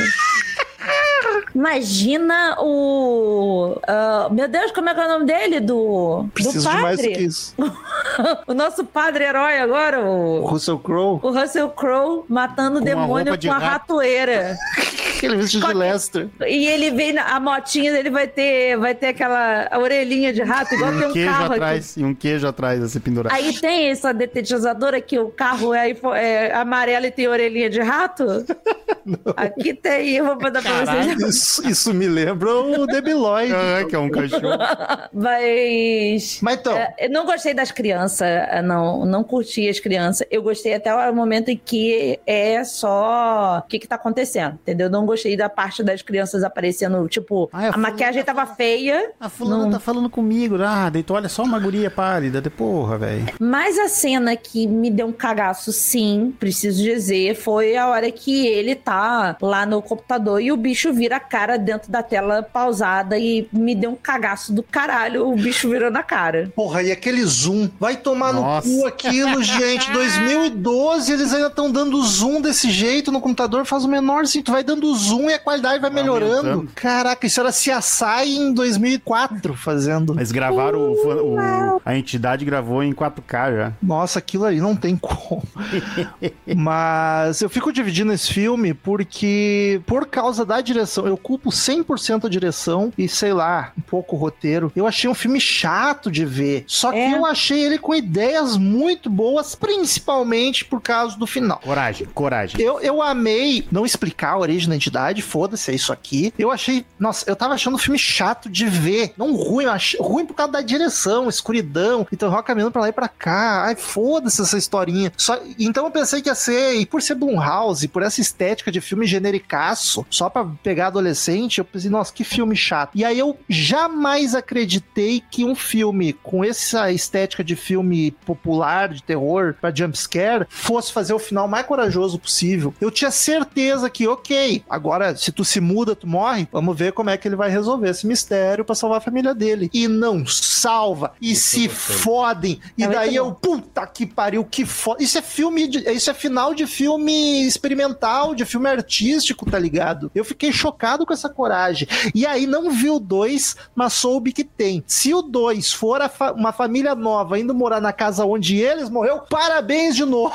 Imagina o... ah, meu Deus, como é que é o nome dele? Do, do Preciso de mais do que padre? isso. O nosso padre herói agora, O o... Russell Crowe, O Russell Crowe matando o Com a demônio roupa de com a rato. ratoeira. aquele vestido de Lester. E ele vem, na- a motinha dele vai ter, vai ter aquela a orelhinha de rato, igual tem um um queijo carro aqui. atrás, e um queijo atrás a ser pendurado. Aí tem essa detetizadora que o carro é, é amarelo e tem orelhinha de rato? Aqui tem, eu vou mandar pra vocês. Isso, isso me lembra o Debiloid. Ah, que é um cachorro. Mas... Mas então, É, eu não gostei das crianças, não, não curti as crianças. Eu gostei até o momento em que é só o que que tá acontecendo, entendeu? Eu não gostei da parte das crianças aparecendo, tipo, Ah, é, a maquiagem tava feia. A fulana não- tá falando comigo. Ah, daí tu olha só uma guria pálida. De porra, velho. Mas a cena que me deu um cagaço, sim, preciso dizer, foi a hora que ele tá lá no computador e o bicho vira a cara dentro da tela pausada e me deu um cagaço do caralho, o bicho virando a cara. Porra, e aquele zoom? Vai tomar Nossa. no cu aquilo, gente. dois mil e doze, eles ainda estão dando zoom desse jeito no computador, faz o menor sentido. Tu vai dando zoom e a qualidade vai Vai melhorando. aumentando. Caraca, isso era C S I em dois mil e quatro fazendo. Mas gravaram, o, o- a entidade gravou em quatro K já. Nossa, aquilo ali não tem como. Mas eu fico dividindo esse filme porque, por causa da direção, eu culpo cem por cento a direção e, sei lá, um pouco o roteiro. Eu achei um filme chato de ver. Só que É. eu achei ele com ideias muito boas, principalmente por causa do final. Coragem, coragem. Eu, eu amei não explicar a origem da entidade, foda-se, é isso aqui. Eu achei, nossa, eu tava achando o filme chato de ver. Não ruim, eu achei ruim por causa da direção, escuridão, então rock caminhando pra lá e pra cá. Ai, foda-se essa historinha. Só, então eu pensei que ia ser, e por ser Blumhouse, por essa estética de filme genericaço, só pra pegar adolescente, eu pensei, nossa, que filme chato. E aí eu jamais acreditei que um filme com essa estética de filme popular, de terror, pra jumpscare, fosse fazer o final mais corajoso possível. Eu tinha certeza que, ok, agora se tu se muda, tu morre, vamos ver como é que ele vai resolver esse mistério pra salvar a família dele. E não salva, e Isso se eu gostei. fodem. E É muito daí eu, bom. puta que pariu, que foda. Isso é filme, de- isso é final de filme experimental, de filme artístico, tá ligado? Eu fiquei chocado com essa coragem. E aí não vi o dois, mas soube que tem. Se o dois for a fa- uma família nova indo morar na casa onde eles morreu, parabéns de novo.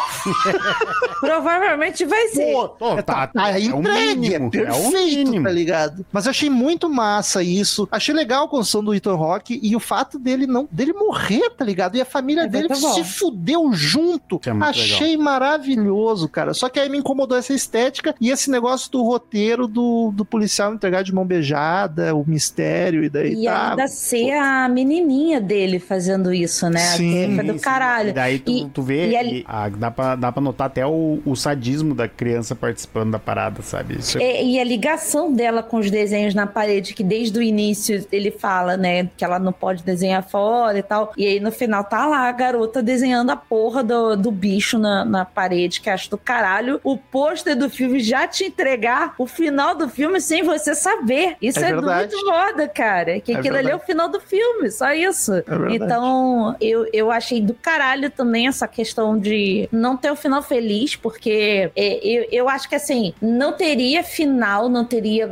Provavelmente vai ser. Pô, Pô, é, tá- tá, tá é o entregue, mínimo, é é o perfeito, mínimo. tá ligado? Mas eu achei muito massa isso. Achei legal a construção do Ethan Hawke e o fato dele não dele morrer, tá ligado? E a família É dele muito bom. se fudeu junto. Isso é muito Achei maravilhoso, cara. Só que aí me incomodou essa estética e esse negócio do roteiro do, do policial entregar de mão beijada, o mistério e daí E tá. ainda ser a menininha dele fazendo isso, né? Sim, Que foi do Sim, caralho. E daí tu, E- tu vê, e ali- e, ah, dá, pra, dá pra notar até o, o sadismo da criança participando da parada, sabe? Isso é- É, e a ligação dela com os desenhos na parede, que desde o início ele fala, né, que ela não pode desenhar fora e tal. E aí no final tá lá a garota desenhando a porra do, do bicho na, na parede, que acho do caralho. O pôster do filme já te entregar o final do filme sem você saber. Isso É é, verdade. muito foda, cara. Que É aquilo ali é o verdade. final do filme, só isso. verdade. Então, eu, eu achei do caralho também essa questão de não ter o final feliz, porque é, eu, eu acho que assim, não teria final, não teria,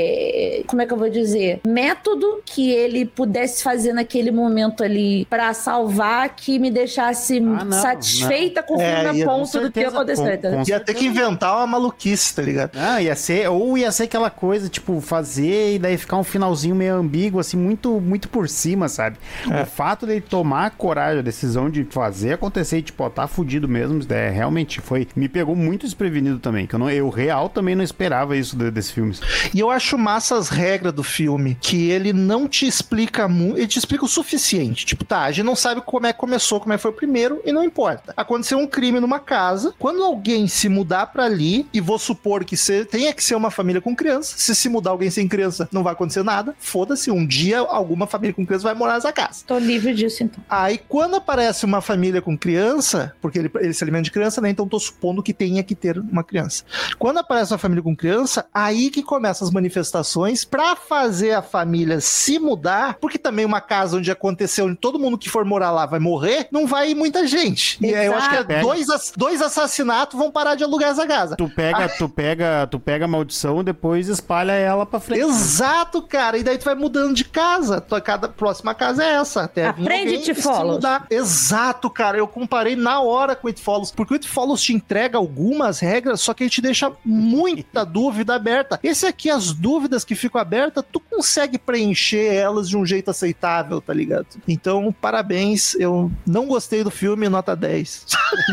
é, como é que eu vou dizer, método que ele pudesse fazer naquele momento ali pra salvar que me deixasse Ah, não, satisfeita com o É, filme ia- a com ponto do que certeza, aconteceu. com- entendeu? com Ia ter que inventar uma maluquice, tá ligado? Ah, ia ser, ou ia ser aquela coisa, tipo, fazer e daí ficar um finalzinho meio ambíguo, assim, muito, muito por cima, sabe? É. O fato dele tomar a coragem, a decisão de fazer acontecer e, tipo, ó, tá fudido mesmo, é, realmente foi, me pegou muito desprevenido também, que eu, não, eu real também não esperava isso de- desse filme. E eu acho massa as regras do filme, que ele não te explica muito, ele te explica o suficiente. Tipo, tá, a gente não sabe como é que começou, como é que foi o primeiro, e não importa. Aconteceu um crime numa casa, quando alguém se mudar pra ali, e vou supor que se, tenha que ser uma família com criança, se se mudar alguém sem criança, não vai acontecer nada, foda-se, um dia alguma família com criança vai morar nessa casa. Tô livre disso, então. Aí, quando aparece uma família com criança, porque ele, ele se alimenta de criança, né? Então tô supondo que tenha que ter uma criança. Quando aparece uma família com criança, aí que começam as manifestações pra fazer a família se mudar, porque também uma casa onde aconteceu, onde todo mundo que for morar lá vai morrer, não vai ir muita gente. E aí eu acho que é Exato. dois, ass- dois assassinatos vão parar de alugar essa casa. Tu pega, tu pega, tu pega a maldição, depois espalha ela pra frente. Exato, cara. E daí tu vai mudando de casa. Tua cada próxima casa é essa. Até vir Aprende, alguém It se Follows. mudar. Exato, cara. Eu comparei na hora com o It Follows, porque o It Follows te entrega algumas regras, só que ele te deixa muita dúvida aberta. Esse aqui, as dúvidas que ficam abertas, tu consegue preencher elas de um jeito aceitável, tá ligado? Então, parabéns. Eu não gostei do filme, nota dez.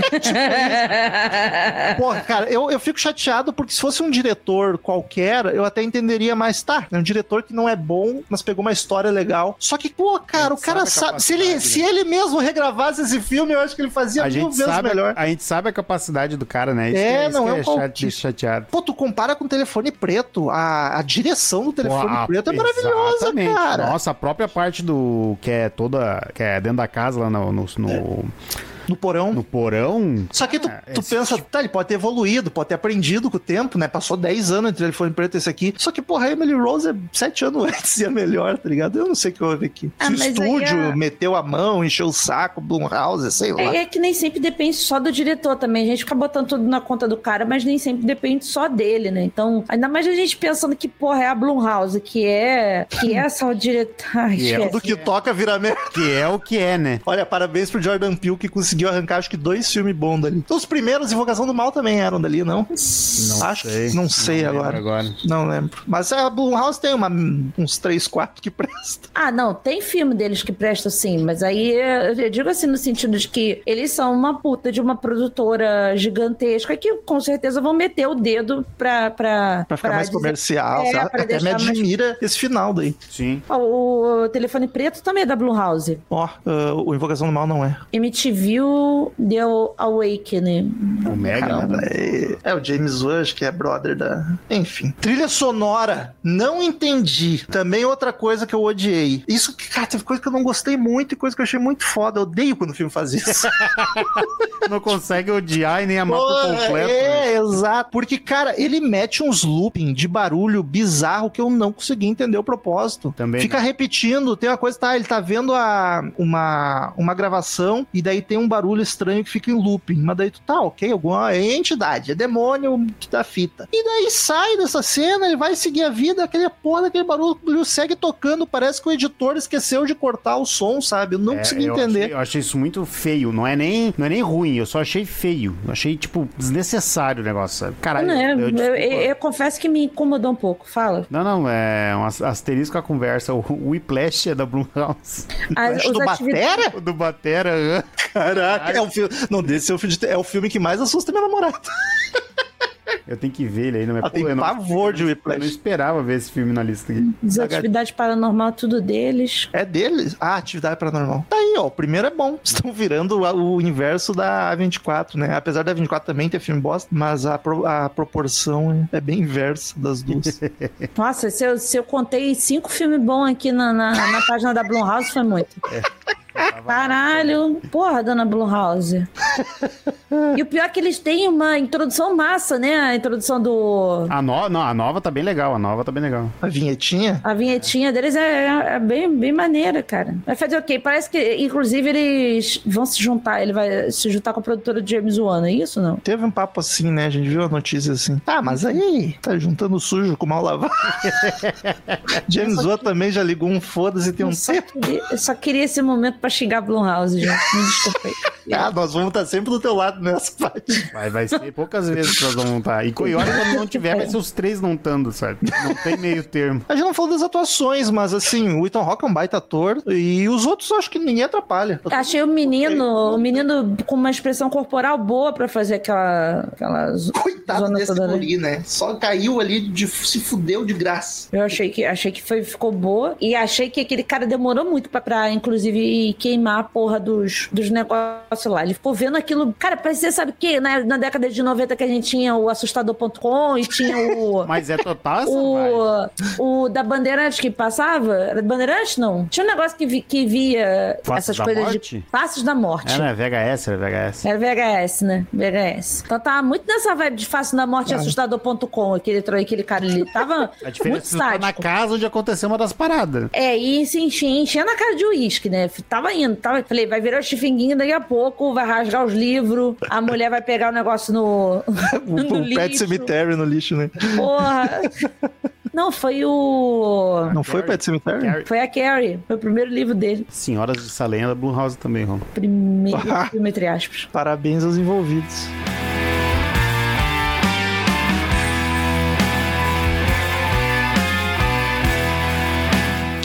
Porra, cara, eu, eu fico chateado porque se fosse um diretor qualquer, eu até entenderia mais, tá, é um diretor que não é bom, mas pegou uma história legal. Só que, pô, cara, A o gente cara sabe a sabe, se ele, capacidade, se ele mesmo regravasse esse filme, eu acho que ele fazia A mil gente, vezes sabe, melhor. a gente sabe a capacidade do cara, né? Isso É, que, isso não que é um chato, qualquer- deixa chateado. Pô, tu compara com o Telefone Preto. A, a direção do Telefone Pô, a- Preto é maravilhosa, exatamente. cara. Nossa, a própria parte do... Que é toda... Que é dentro da casa, lá no... no, no, No porão. no porão. Só que tu, É, tu esse pensa, tipo- tá, ele pode ter evoluído, pode ter aprendido com o tempo, né? Passou dez anos entre Telefone Preto e esse aqui. Só que, porra, a Emily Rose é sete anos antes e é melhor, tá ligado? Eu não sei o que houve aqui. Ah, Se o mas aí estúdio a- meteu a mão, encheu o saco, Blumhouse, sei lá. É, é que nem sempre depende só do diretor também. A gente fica botando tudo na conta do cara, mas nem sempre depende só dele, né? Então, ainda mais a gente pensando que, porra, é a Blumhouse, que é, que é essa o diretor. Ai, Que é esquece. Tudo que toca vira merda. Que é o que é, né? Olha, parabéns pro Jordan Peele que conseguiu arrancar acho que dois filmes bons dali. Então, os primeiros, Invocação do Mal, também eram dali, não? Não Acho sei. que não sei lembro agora. agora. Não lembro. Mas a Blumhouse tem uma, uns três, quatro que prestam. Ah, não, tem filme deles que presta sim, mas aí eu digo assim no sentido de que eles são uma puta de uma produtora gigantesca que com certeza vão meter o dedo pra... Pra, Pra ficar mais dizer- comercial. É, sabe? pra Até me deixar mais- admira esse final daí. Sim. Ó, o Telefone Preto também é da Blumhouse. Ó, ah, o Invocação do Mal não é. M T V deu Awakening. O Mega. Caramba, é, é o James Wan, acho que é brother da... Enfim. Trilha sonora, não entendi. Também outra coisa que eu odiei. Isso, que, cara, teve coisa que eu não gostei muito e coisa que eu achei muito foda. Eu odeio quando o filme faz isso. Não consegue odiar e nem amar por Porra, completo. né? É, exato. Porque, cara, ele mete uns looping de barulho bizarro que eu não consegui entender o propósito. Também Fica não. repetindo, tem uma coisa, tá, ele tá vendo a, uma, uma gravação e daí tem um barulho estranho que fica em looping. Mas daí tu tá, ok, alguma é entidade, é demônio que dá fita. E daí sai dessa cena, ele vai seguir a vida, aquele porra daquele barulho segue tocando, parece que o editor esqueceu de cortar o som, sabe? Eu não É, consegui eu entender. Achei, eu achei isso muito feio. Não é, nem, não é nem ruim, eu só achei feio. Eu achei, tipo, desnecessário o negócio, sabe? Caralho. Não, é, eu, eu, desculpa. eu- eu confesso que me incomodou um pouco. Fala. Não, não, é um as- asterisco à conversa. O, o Whiplash é da Blumhouse. As, Acho os do atividades- Batera? O do Batera. aham. Caraca, é o filme. Não, desse é o filme, de- é o filme que mais assusta minha namorada. Eu tenho que ver ele aí. Não é, Ela tem eu não- pavor de Eu não Whiplash. esperava ver esse filme na lista aqui. Desatividade paranormal, tudo deles. É deles? Ah, Atividade Paranormal. Tá aí, ó. O primeiro é bom. Estão virando o, o inverso da A vinte e quatro, né? Apesar da A vinte e quatro também ter filme bosta, mas a, pro- a proporção é bem inversa das duas. Nossa, se eu, se eu contei cinco filmes bons aqui na, na, na página da Blumhouse, foi muito. Caralho. Porra, dona Blumhouse. E o pior é que eles têm uma introdução massa, né? A introdução do... A, no... não, a nova tá bem legal. A nova tá bem legal. A vinhetinha? A vinhetinha deles é, é- é bem, bem maneira, cara. Vai fazer o quê? Parece que, inclusive, eles vão se juntar. Ele vai se juntar com a produtora de James Wan, é isso ou não? Teve um papo assim, né? A gente viu a notícia assim. Tá, mas aí, tá juntando sujo com mal lavado. James Wan também já ligou um foda-se e tem um Eu só, tempo. queria, eu só queria esse momento pra xingar a Blumhouse, gente. Me desculpa aí. Ah, nós vamos estar sempre do teu lado nessa parte. Vai, vai ser poucas vezes que nós vamos estar. E, e olha, quando não tiver, vai ser os três não estando, sabe? Não tem meio termo. A gente não falou das atuações, mas assim, o Ethan Hawke é um baita ator e os outros eu acho que ninguém atrapalha. Achei o menino, o menino com uma expressão corporal boa pra fazer aquela, aquela zo- Coitado zona desse toda ali. guri, né? Só caiu ali, de, se fudeu de graça. Eu achei que, achei que foi, ficou boa. E achei que aquele cara demorou muito pra, pra inclusive, queimar a porra dos, dos negócios lá. Ele ficou vendo aquilo. Cara, parecia, sabe o quê? Na, na década de noventa que a gente tinha o assustador ponto com e tinha o. Mas é total essa vibe. O, o da Bandeirantes que passava. Era da Bandeirantes? Não. Tinha um negócio que, vi, que via Faces essas da coisas Morte? de. Passos da Morte. Era V H S, era V H S. Era V H S, né? V H S. Então tava muito nessa vibe de Face da Morte e assustador ponto com, aquele, aquele cara ali. Tava A diferença muito é que você tá na sádico. casa onde aconteceu uma das paradas. É, e se enchia, enchia na cara de uísque, né? Tava indo, tava, falei, vai virar o Chifinguinho daqui a pouco, vai rasgar os livros, a mulher vai pegar o negócio no, O, no o Pet lixo. Cemetery no lixo, né? Porra. Não, foi o... Não foi o Pet Cemetery? Carrie. Foi a Carrie, foi o primeiro livro dele. Senhoras de Salem da Blumhouse também, Ron. Primeiro filme, entre aspas. Parabéns aos envolvidos. Que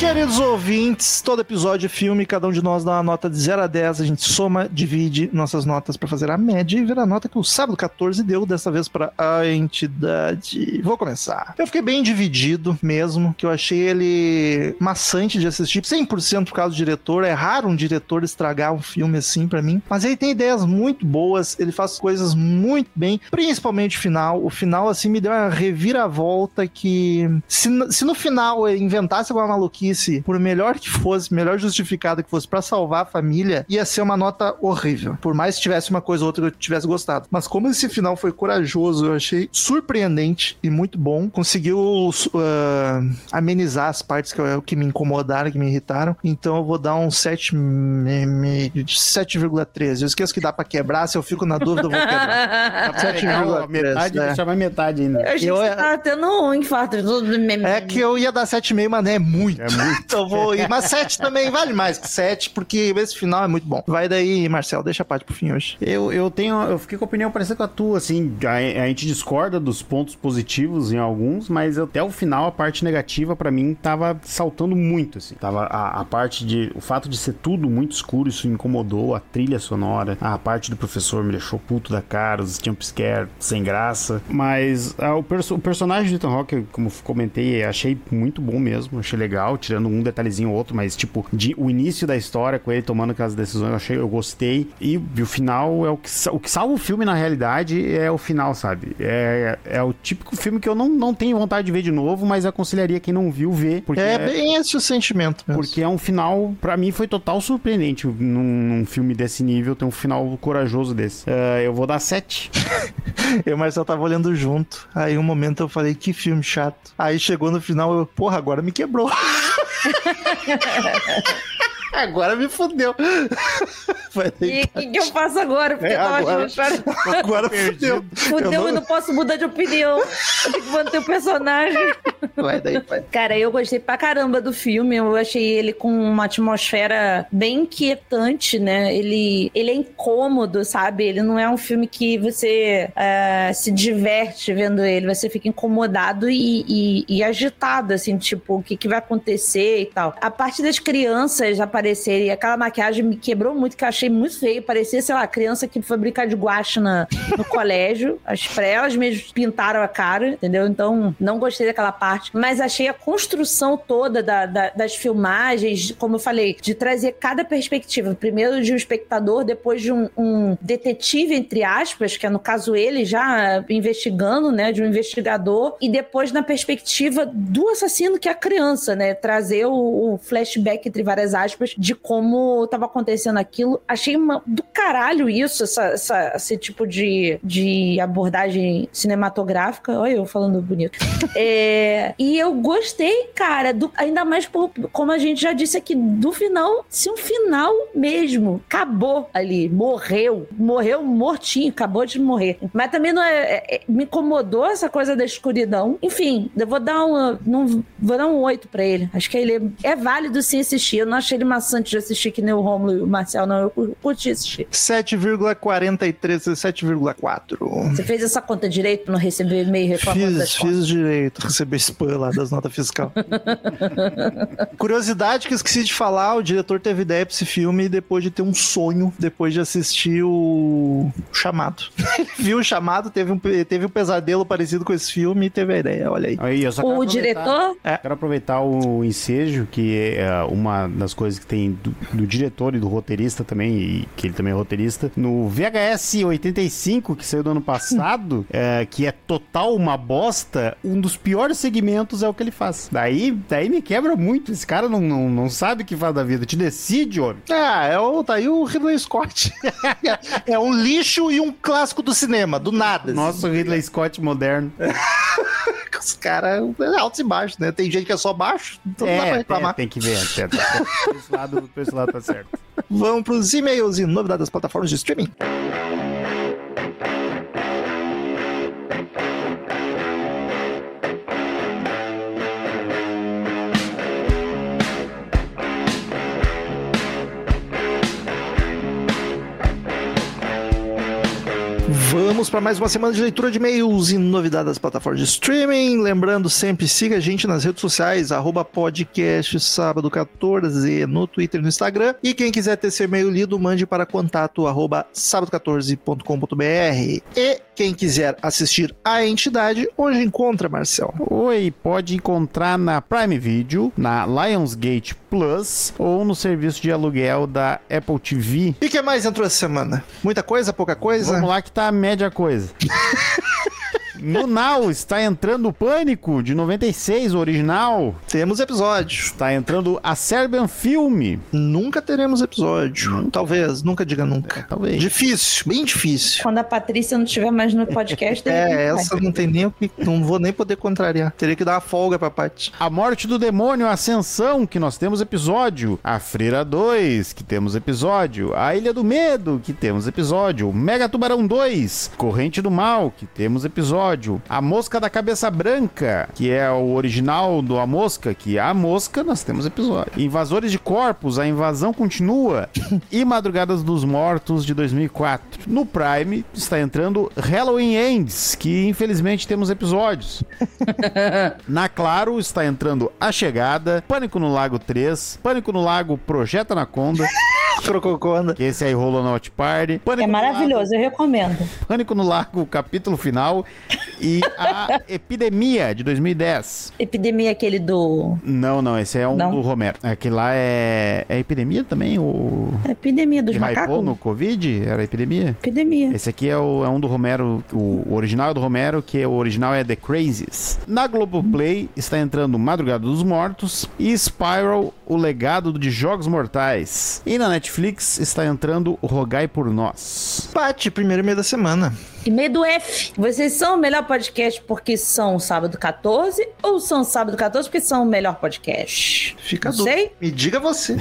Queridos ouvintes, todo episódio é filme, cada um de nós dá uma nota de zero a dez, a gente soma, divide nossas notas pra fazer a média e ver a nota que o Sábado catorze deu, dessa vez pra A Entidade. Vou começar. Eu fiquei bem dividido mesmo, que eu achei ele maçante de assistir, cem por cento por causa do diretor. É raro um diretor estragar um filme assim pra mim, mas ele tem ideias muito boas, ele faz coisas muito bem, principalmente o final. O final, assim, me deu uma reviravolta que, se, se no final ele inventasse alguma maluquice, por melhor que fosse, melhor justificada que fosse pra salvar a família, ia ser uma nota horrível, por mais que tivesse uma coisa ou outra que eu tivesse gostado. Mas como esse final foi corajoso, eu achei surpreendente e muito bom. Conseguiu uh, amenizar as partes que, eu, que me incomodaram, que me irritaram. Então eu vou dar um sete vírgula treze. Eu esqueço que dá pra quebrar, se eu fico na dúvida eu vou quebrar. sete vírgula treze. Metade, é. deixar mais metade ainda. Eu achei eu, que você tava tendo um infarto. É que eu ia dar sete vírgula cinco, mas não é muito. É muito. Então eu vou ir. Mas sete também vale mais que sete, porque esse final é muito bom. Vai daí, Marcel, deixa a parte pro fim hoje. Eu, eu tenho, eu fiquei com a opinião parecida com a tua, assim, a, a gente discorda dos pontos positivos em alguns, mas até o final a parte negativa pra mim tava saltando muito, assim. Tava a, a parte de, o fato de ser tudo muito escuro, isso me incomodou, a trilha sonora, a parte do professor me deixou puto da cara, os jumpscare sem graça, mas a, o, perso, o personagem de Ethan Hawke, como comentei, achei muito bom mesmo, achei legal, tirando um detalhezinho ou outro, mas tipo, de, o início da história com ele tomando aquelas decisões, eu achei, eu gostei, e, e o final é o que, o que salva o filme na realidade é o final, sabe? É, é o típico filme que eu não, não tenho vontade de ver de novo, mas aconselharia quem não viu ver, porque é, é bem esse o sentimento mesmo. Porque é um final, pra mim, foi total surpreendente num, num filme desse nível, ter um final corajoso desse. Uh, eu vou dar sete. Eu e o Marcel tava olhando junto. Aí um momento eu falei, que filme chato. Aí chegou no final, eu, porra, agora me quebrou. Agora me fudeu. E o que, que eu faço agora? Porque é, eu tava agora, achando... agora fudeu. Fudeu, eu não... não posso mudar de opinião. Eu tenho que manter o personagem. Vai daí, vai. Cara, eu gostei pra caramba do filme. Eu achei ele com uma atmosfera bem inquietante, né? Ele, ele é incômodo, sabe? Ele não é um filme que você uh, se diverte vendo ele. Você fica incomodado e, e, e agitado, assim, tipo, o que, que vai acontecer e tal. A parte das crianças aparecerem, aquela maquiagem me quebrou muito, que eu achei muito feio. Parecia, sei lá, criança que foi brincar de guache na, no colégio. As pra elas mesmo pintaram a cara, entendeu? Então, não gostei daquela parte. Mas achei a construção toda da, da, das filmagens, como eu falei, de trazer cada perspectiva. Primeiro de um espectador, depois de um, um detetive, entre aspas, que é no caso ele já investigando, né? De um investigador. E depois na perspectiva do assassino, que é a criança, né? Trazer o, o flashback, entre várias aspas, de como estava acontecendo aquilo. Achei uma, do caralho isso, essa, essa, esse tipo de, de abordagem cinematográfica. Olha eu falando bonito. É, e eu gostei, cara, do, ainda mais por, como a gente já disse aqui, do final, se um final mesmo, acabou ali, morreu, morreu mortinho, acabou de morrer. Mas também não é, é, me incomodou essa coisa da escuridão. Enfim, eu vou dar um, não, vou dar um oito pra ele. Acho que ele é, é válido sim assistir. Eu não achei ele maçante de assistir que nem o Rômulo e o Marcel, não. Eu curti assistir. sete vírgula quarenta e três, sete vírgula quatro. Você fez essa conta direito pra não receber e-mail reclamando Fiz, das fiz contas? direito, receber spam lá das notas fiscais. Curiosidade que eu esqueci de falar, o diretor teve ideia pra esse filme depois de ter um sonho, depois de assistir o Chamado. Ele viu o Chamado, teve um, teve um pesadelo parecido com esse filme e teve a ideia, olha aí. Aí eu só quero O diretor? É. Quero aproveitar o ensejo, que é uma das coisas que tem do, do diretor e do roteirista também, e que ele também é roteirista, no V H S oitenta e cinco, que saiu do ano passado, é, que é total uma bosta, um dos piores segmentos é o que ele faz. Daí, daí me quebra muito. Esse cara não, não, não sabe o que faz da vida. Te decide, homem. Ah, é o, tá aí o Ridley Scott. É um lixo e um clássico do cinema, do nada. Nosso Ridley Scott moderno. Os caras é altos e baixos, né? Tem gente que é só baixo, então não dá pra É, reclamar. tem, tem que ver. Tem, tem, tem, por, esse lado, por esse lado tá certo. Vamos pros e-mails e novidades das plataformas de streaming. Vamos para mais uma semana de leitura de e-mails e novidades das plataformas de streaming. Lembrando, sempre siga a gente nas redes sociais, arroba podcast sábado catorze, no Twitter e no Instagram. E quem quiser ter seu e-mail lido, mande para contato arroba sábado catorze ponto com ponto br. E quem quiser assistir A Entidade, onde encontra, Marcel? Oi, pode encontrar na Prime Video, na Lionsgate Plus ou no serviço de aluguel da Apple T V. E o que mais entrou essa semana? Muita coisa, pouca coisa? Vamos lá que tá a média coisa. No Now está entrando o Pânico, de noventa e seis, o original. Temos episódio. Está entrando a Serbian Film. Nunca teremos episódio. Hum. Talvez, nunca diga nunca. É, talvez. Difícil, bem difícil. Quando a Patrícia não estiver mais no podcast... É, essa vai. Não tem nem o que... Não vou nem poder contrariar. Teria que dar uma folga pra Paty. A Morte do Demônio, a Ascensão, que nós temos episódio. A Freira dois, que temos episódio. A Ilha do Medo, que temos episódio. Mega Tubarão dois, Corrente do Mal, que temos episódio. A Mosca da Cabeça Branca, que é o original do A Mosca, que é a Mosca, nós temos episódio. Invasores de Corpos, a Invasão Continua. E Madrugadas dos Mortos, de dois mil e quatro. No Prime está entrando Halloween Ends, que infelizmente temos episódios. Na Claro está entrando A Chegada, Pânico no Lago três, Pânico no Lago Projeto Anaconda. Crococonda. Que esse aí rolou na Watch Party. Pânico é maravilhoso, Lago, eu recomendo. Pânico no Lago, capítulo final. E a Epidemia, de dois mil e dez. Epidemia, aquele do... Não, não, esse é um não. do Romero. Aquele lá é... É Epidemia também? O... É Epidemia dos que macacos? no Covid? Era Epidemia? Epidemia. Esse aqui é, o, é um do Romero, o original é do Romero, que é, o original é The Crazies. Na Globoplay hum. está entrando Madrugada dos Mortos e Spiral, o Legado de Jogos Mortais. E na Netflix está entrando Rogai por Nós. Paty, primeiro e-mail da semana. E-mail do F. Vocês são o melhor podcast porque são Sábado catorze ou são Sábado catorze porque são o melhor podcast? Fica Não sei. Me diga você.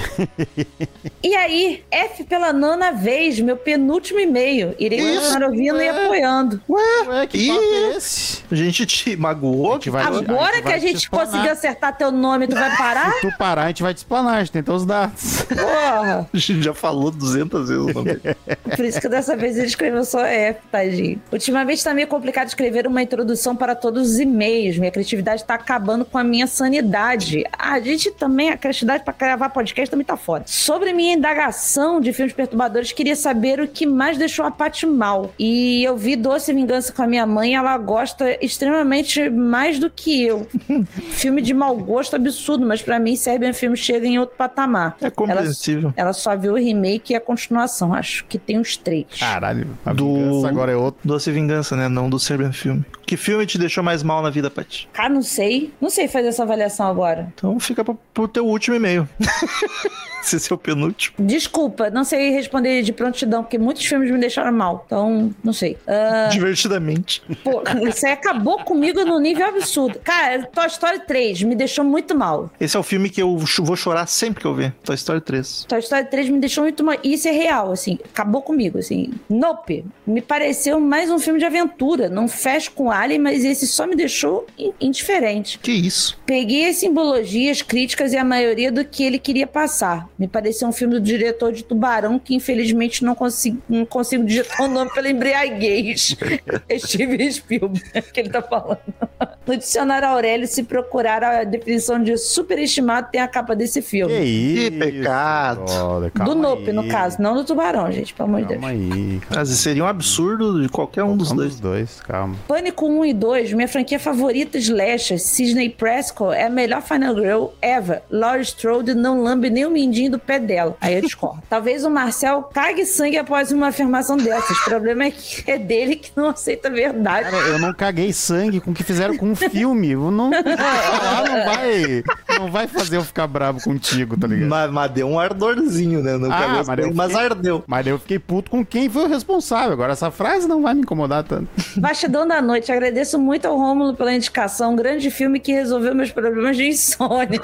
E aí, F pela nona vez, meu penúltimo e-mail. Irei continuar ouvindo e apoiando. Ué, Ué que papo é esse? A gente te magoou? A gente vai, Agora a gente que a gente conseguiu acertar teu nome, tu vai parar? Se tu parar, a gente vai te explanar, a gente tem todos os dados. Porra. A gente já falou duzentas vezes o nome. Por isso que dessa vez ele escreveu só F, tadinho. Ultimamente tá meio complicado escrever uma introdução para todos os e-mails. Minha criatividade tá acabando com a minha sanidade. A gente também, a criatividade para gravar podcast também tá foda. Sobre minha indagação de filmes perturbadores, queria saber o que mais deixou a Paty mal. E eu vi Doce Vingança com a minha mãe, ela gosta extremamente mais do que eu. Filme de mau gosto absurdo, mas pra mim Serbian Film chega em outro patamar. É compreensível. Ela, ela só viu o remake e a continuação. Acho que tem uns três. Caralho, a do... vingança agora é outro. Doce Vingança, né? Não do Serbian Film. Que filme te deixou mais mal na vida, Paty? Cara, não sei. Não sei fazer essa avaliação agora. Então fica pro, pro teu último e-mail. Esse é seu penúltimo. Desculpa, não sei responder de prontidão, porque muitos filmes me deixaram mal. Então, não sei. Uh... Divertidamente. Pô, isso aí acabou comigo num nível absurdo. Cara, Toy Story três me deixou muito mal. Esse é o filme que eu vou chorar sempre que eu ver. Toy Story três. Toy Story três me deixou muito mal. E isso é real, assim. Acabou comigo, assim. Nope. Me pareceu mais um filme de aventura. Não fecha com Alien, mas esse só me deixou indiferente. Que isso? Peguei as simbologias, críticas e a maioria do que ele queria passar. Me pareceu um filme do diretor de Tubarão, que infelizmente não consigo, não consigo digitar o nome pela embriaguez. Steven Spielberg, que ele tá falando. No dicionário Aurélio, se procurar a definição de superestimado, tem a capa desse filme. Que isso? Que pecado. Olha, do Nope, no caso, não do Tubarão, gente, pelo amor de Deus. Calma aí. Mas seria um absurdo de qualquer um dos um dois. dos dois, calma. Pânico um e dois, minha franquia favorita, Slasher. Sidney Prescott é a melhor Final Girl ever. Laurie Strode não lambe nem o mindinho do pé dela. Aí eu discordo. Talvez o Marcel cague sangue após uma afirmação dessas. O problema é que é dele que não aceita a verdade. Cara, eu não caguei sangue com o que fizeram com um filme. Eu não, não, não, vai, não vai fazer eu ficar bravo contigo, tá ligado? Mas, mas deu um ardorzinho, né? Não ah, mas, sangue, mas fiquei, ardeu. Mas eu fiquei puto com quem foi o responsável. Agora essa frase não vai me incomodar tanto. Bastidão da Noite. Agradeço muito ao Rômulo pela indicação. Um grande filme que resolveu meus problemas de insônia.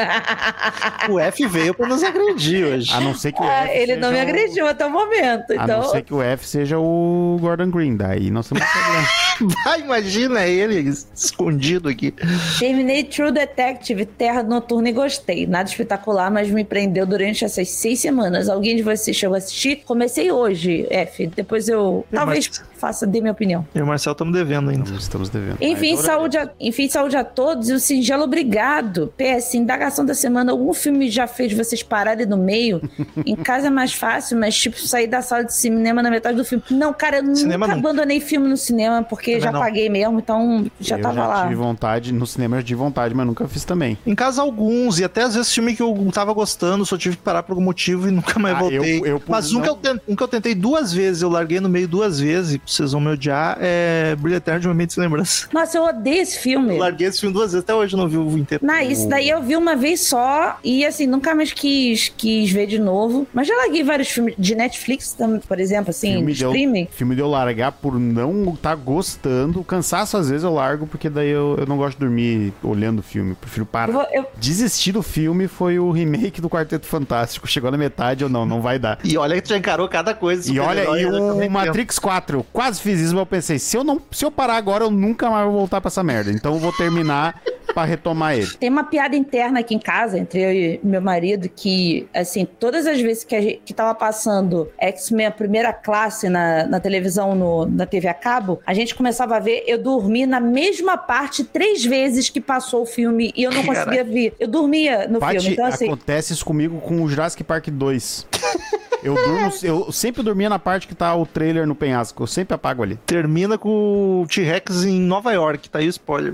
O F veio pra nos agredir hoje. A não ser que o ah, F ele não me agrediu o... até o momento. A então... não ser que o F seja o Gordon Green. Daí nós temos um problema. Vai, imagina ele escondido aqui. Terminei True Detective, Terra Noturna e gostei. Nada espetacular, mas me prendeu durante essas seis semanas. Alguém de vocês chegou a assistir? Comecei hoje, F. Depois eu, eu talvez mas... faça, dê minha opinião. Eu e o Marcelo estamos devendo ainda. Estamos, estamos devendo. Enfim saúde, a, enfim, saúde a todos e o singelo obrigado. P S, indagação da semana. Algum filme já fez vocês pararem no meio? Em casa é mais fácil, mas tipo, sair da sala de cinema na metade do filme. Não, cara, eu cinema nunca não. abandonei filme no cinema, porque também já não. paguei mesmo, então já eu tava já lá. tive vontade, no cinema eu tive vontade, mas nunca fiz também. Em casa alguns, e até às vezes filme que eu tava gostando, só tive que parar por algum motivo e nunca mais ah, voltei. Eu, eu, mas um, não... que eu tentei, um que eu tentei duas vezes, eu larguei no meio duas vezes, vocês vão me odiar, é Brilho Eterno de uma Mente Sem Lembrança. Nossa, eu odeio esse filme. Eu larguei esse filme duas vezes, até hoje eu não vi o inteiro. Não, isso daí eu vi uma vez só, e assim, nunca mais quis, quis ver de novo. Mas já larguei vários filmes de Netflix, por exemplo, assim, filme de streaming. Filme de eu largar por não estar tá gostando. Cansaço, às vezes, eu largo, porque daí eu, eu não gosto de dormir olhando o filme. Prefiro parar. Eu, eu... Desistir do filme foi o remake do Quarteto Fantástico. Chegou na metade, eu não, não vai dar. E olha que tu já encarou cada coisa. E olha, e o Matrix quatro, eu quase fiz isso, mas eu pensei, se eu, não, se eu parar agora, eu nunca mais vou voltar pra essa merda. Então eu vou terminar pra retomar ele. Tem uma piada interna aqui em casa, entre eu e meu marido, que, assim, todas as vezes que a gente que tava passando X-Men, a primeira classe na, na televisão, no, na T V a cabo, a gente começava a ver, eu dormi na mesma parte três vezes que passou o filme e eu não conseguia ver. Eu dormia no Pati, filme. Então, assim... acontece isso comigo com o Jurassic Park dois. Eu durmo, eu sempre dormia na parte que tá o trailer no penhasco. Eu sempre apago ali. Termina com o T-Rex em Nova York. Tá aí o spoiler,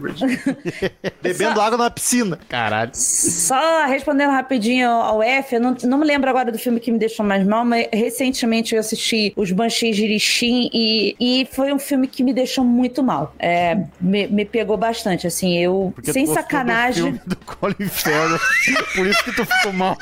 bebendo Só... água na piscina. Caralho. Só respondendo rapidinho ao F, eu não, não me lembro agora do filme que me deixou mais mal, mas recentemente eu assisti Os Banshees de Inisherin e, e foi um filme que me deixou muito mal. É, me, me pegou bastante, assim, eu... Porque sem tu sacanagem... Do filme do Colin Farrell. Por isso que tu ficou mal.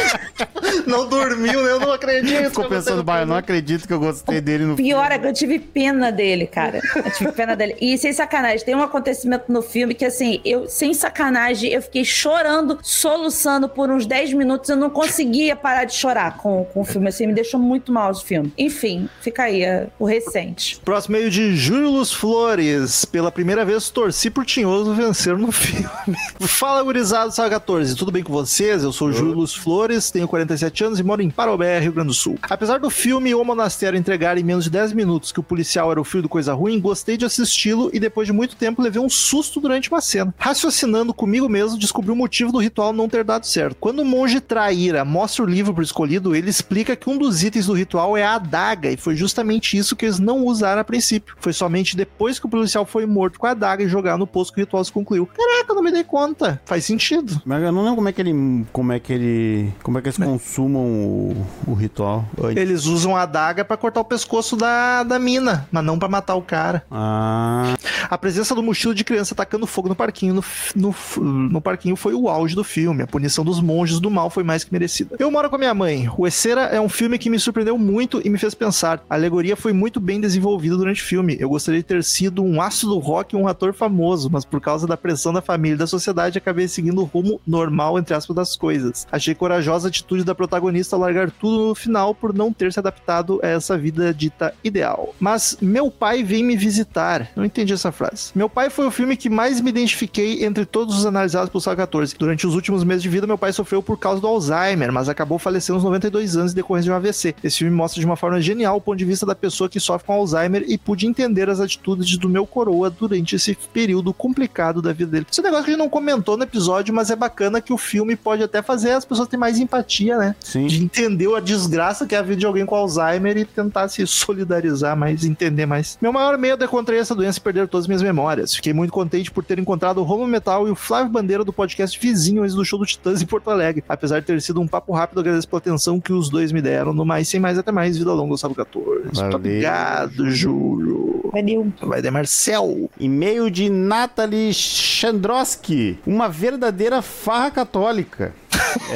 Não dormiu, né? Eu não acredito. Ficou pensando, bah, eu não acredito que eu gostei dele no Pior filme. é que eu tive pena dele, cara. Eu tive pena dele. E sem sacanagem, tem um acontecimento no filme que, assim, eu, sem sacanagem, eu fiquei chorando, soluçando por uns dez minutos. Eu não conseguia parar de chorar com, com o filme, assim, me deixou muito mal esse filme. Enfim, fica aí, é, o recente. Próximo meio de Júlio Luz Flores. Pela primeira vez, torci por Tinhoso vencer no filme. Fala, gurizado, Saga quatorze. Tudo bem com vocês? Eu sou o Júlio Luz Flores, tenho quarenta e sete anos e moro em Parobé, Rio Grande do Sul. Apesar do filme e o Monastério entregar em menos de dez minutos que o policial era o filho do Coisa Ruim, gostei de assisti-lo e depois de muito tempo levei um susto durante uma cena. Raciocinando comigo mesmo, descobri o motivo do ritual não ter dado certo. Quando o monge traíra mostra o livro pro escolhido, ele explica que um dos itens do ritual é a adaga e foi justamente isso que eles não usaram a princípio. Foi somente depois que o policial foi morto com a adaga e jogado no poço que o ritual se concluiu. Caraca, eu não me dei conta. Faz sentido. Mas eu não lembro como é que ele... Como é que ele... Como é que eles Mas... consumam o, o ritual. Oi. Eles usam a adaga pra cortar o pescoço da, da mina, mas não pra matar o cara. Ah. A presença do mochilo de criança atacando fogo no parquinho no, no, no parquinho foi o auge do filme. A punição dos monges do mal foi mais que merecida. Eu moro com a minha mãe. O Essera é um filme que me surpreendeu muito e me fez pensar. A alegoria foi muito bem desenvolvida durante o filme. Eu gostaria de ter sido um astro do rock e um ator famoso, mas por causa da pressão da família e da sociedade, acabei seguindo o rumo normal, entre aspas, das coisas. Achei corajosa a atitude da protagonista ao largar tudo no final por não ter se adaptado a essa vida dita ideal. Mas meu pai veio me visitar. Não entendi essa frase. Meu pai foi o filme que mais me identifiquei entre todos os analisados por Saga quatorze. Durante os últimos meses de vida, meu pai sofreu por causa do Alzheimer, mas acabou falecendo aos noventa e dois anos em decorrência de um A V C. Esse filme mostra de uma forma genial o ponto de vista da pessoa que sofre com Alzheimer e pude entender as atitudes do meu coroa durante esse período complicado da vida dele. Esse é um negócio que a gente não comentou no episódio, mas é bacana que o filme pode até fazer as pessoas terem mais empatia, né? Sim. De entender a desgraça que é a vida de alguém com Alzheimer e tentar se solidarizar mais, entender mais. Meu maior medo é contrair essa doença e perder todas as minhas memórias. Fiquei muito contente por ter encontrado o Romo Metal e o Flávio Bandeira do podcast vizinho antes do show do Titãs em Porto Alegre. Apesar de ter sido um papo rápido, agradeço pela atenção que os dois me deram. No mais, sem mais, até mais. Vida longa, Sábado quatorze. Muito obrigado, Júlio. Valeu. Vai de Marcel. E-mail de Nathalie Chandroski. Uma verdadeira farra católica. É.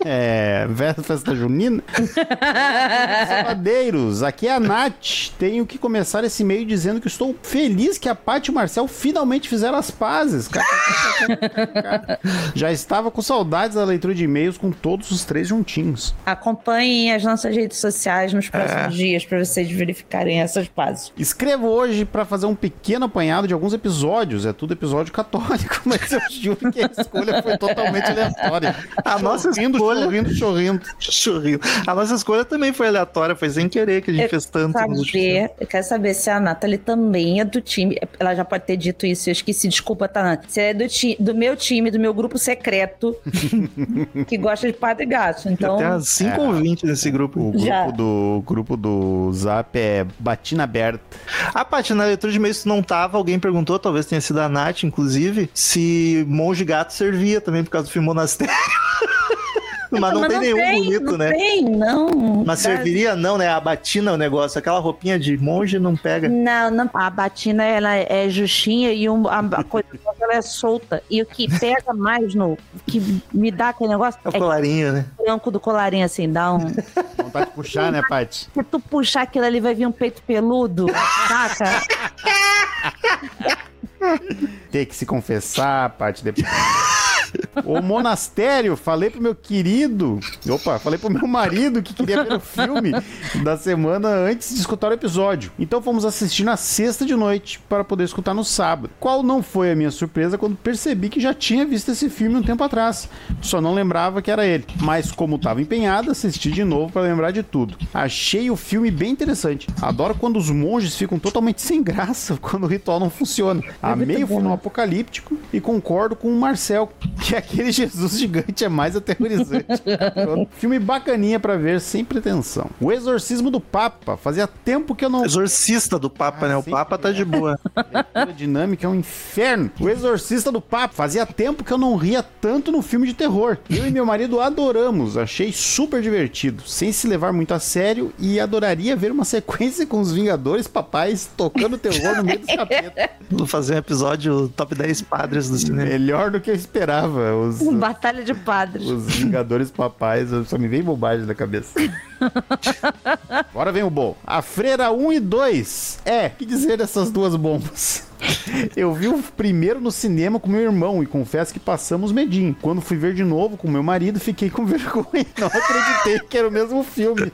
É, festa junina. Sabadeiros, aqui é a Nath. Tenho que começar esse e-mail dizendo que estou feliz que a Paty e o Marcel finalmente fizeram as pazes. Já estava com saudades da leitura de e-mails com todos os três juntinhos. Acompanhem as nossas redes sociais nos próximos é. dias para vocês verificarem essas pazes. Escrevo hoje para fazer um pequeno apanhado de alguns episódios. É tudo episódio católico, mas eu juro que a escolha foi totalmente aleatória. A nossa chorrindo, escolha... chorrindo, chorrindo. Chorrindo. A nossa escolha também foi aleatória, foi sem querer que a gente eu fez tanto. Saber, eu quero saber se a Nathalie também é do time. Ela já pode ter dito isso, eu esqueci. Desculpa, tá? Se é do, ti, do meu time, do meu grupo secreto, que gosta de Padre Gato. Então... Tem umas cinco é, ouvintes nesse grupo. O grupo do, grupo do Zap é Batina Aberta. A Paty, na leitura de e-mails não tava, alguém perguntou, talvez tenha sido a Nath, inclusive, se monge gato servia também por causa do filme Monastério. Mas não, mas tem não nenhum tem, bonito, não né? Tem, não. Mas serviria não, né? A batina o negócio. Aquela roupinha de monge não pega. Não, não. A batina, ela é justinha e um, a, a coisa ela é solta. E o que pega mais no... que me dá aquele negócio... É o colarinho, é né? O branco do colarinho, assim, dá um... Vontade de puxar, né, Paty? Se tu puxar aquilo ali, vai vir um peito peludo, saca? Tem que se confessar, Paty, depois... O Monastério, falei pro meu querido, opa, falei pro meu marido que queria ver o filme da semana antes de escutar o episódio. Então fomos assistir na sexta de noite para poder escutar no sábado. Qual não foi a minha surpresa quando percebi que já tinha visto esse filme um tempo atrás. Só não lembrava que era ele. Mas como estava empenhado, assisti de novo para lembrar de tudo. Achei o filme bem interessante. Adoro quando os monges ficam totalmente sem graça quando o ritual não funciona. Amei o filme apocalíptico e concordo com o Marcel que aquele Jesus gigante é mais aterrorizante. Filme bacaninha pra ver, sem pretensão. O Exorcismo do Papa. Fazia tempo que eu não... Exorcista do Papa, ah, né? O Papa tá de boa. A dinâmica é um inferno. O Exorcista do Papa. Fazia tempo que eu não ria tanto no filme de terror. Eu e meu marido adoramos. Achei super divertido, sem se levar muito a sério, e adoraria ver uma sequência com os Vingadores Papais tocando terror no meio dos capítulos. Vou fazer um episódio top dez padres do cinema. Melhor do que eu esperava. Os, Batalha de padres. Os Vingadores Papais, só me vem bobagem na cabeça. Agora vem o bom. A Freira um e dois. É, que dizer dessas duas bombas? Eu vi o primeiro no cinema com meu irmão e confesso que passamos medinho. Quando fui ver de novo com meu marido, fiquei com vergonha. Não acreditei que era o mesmo filme.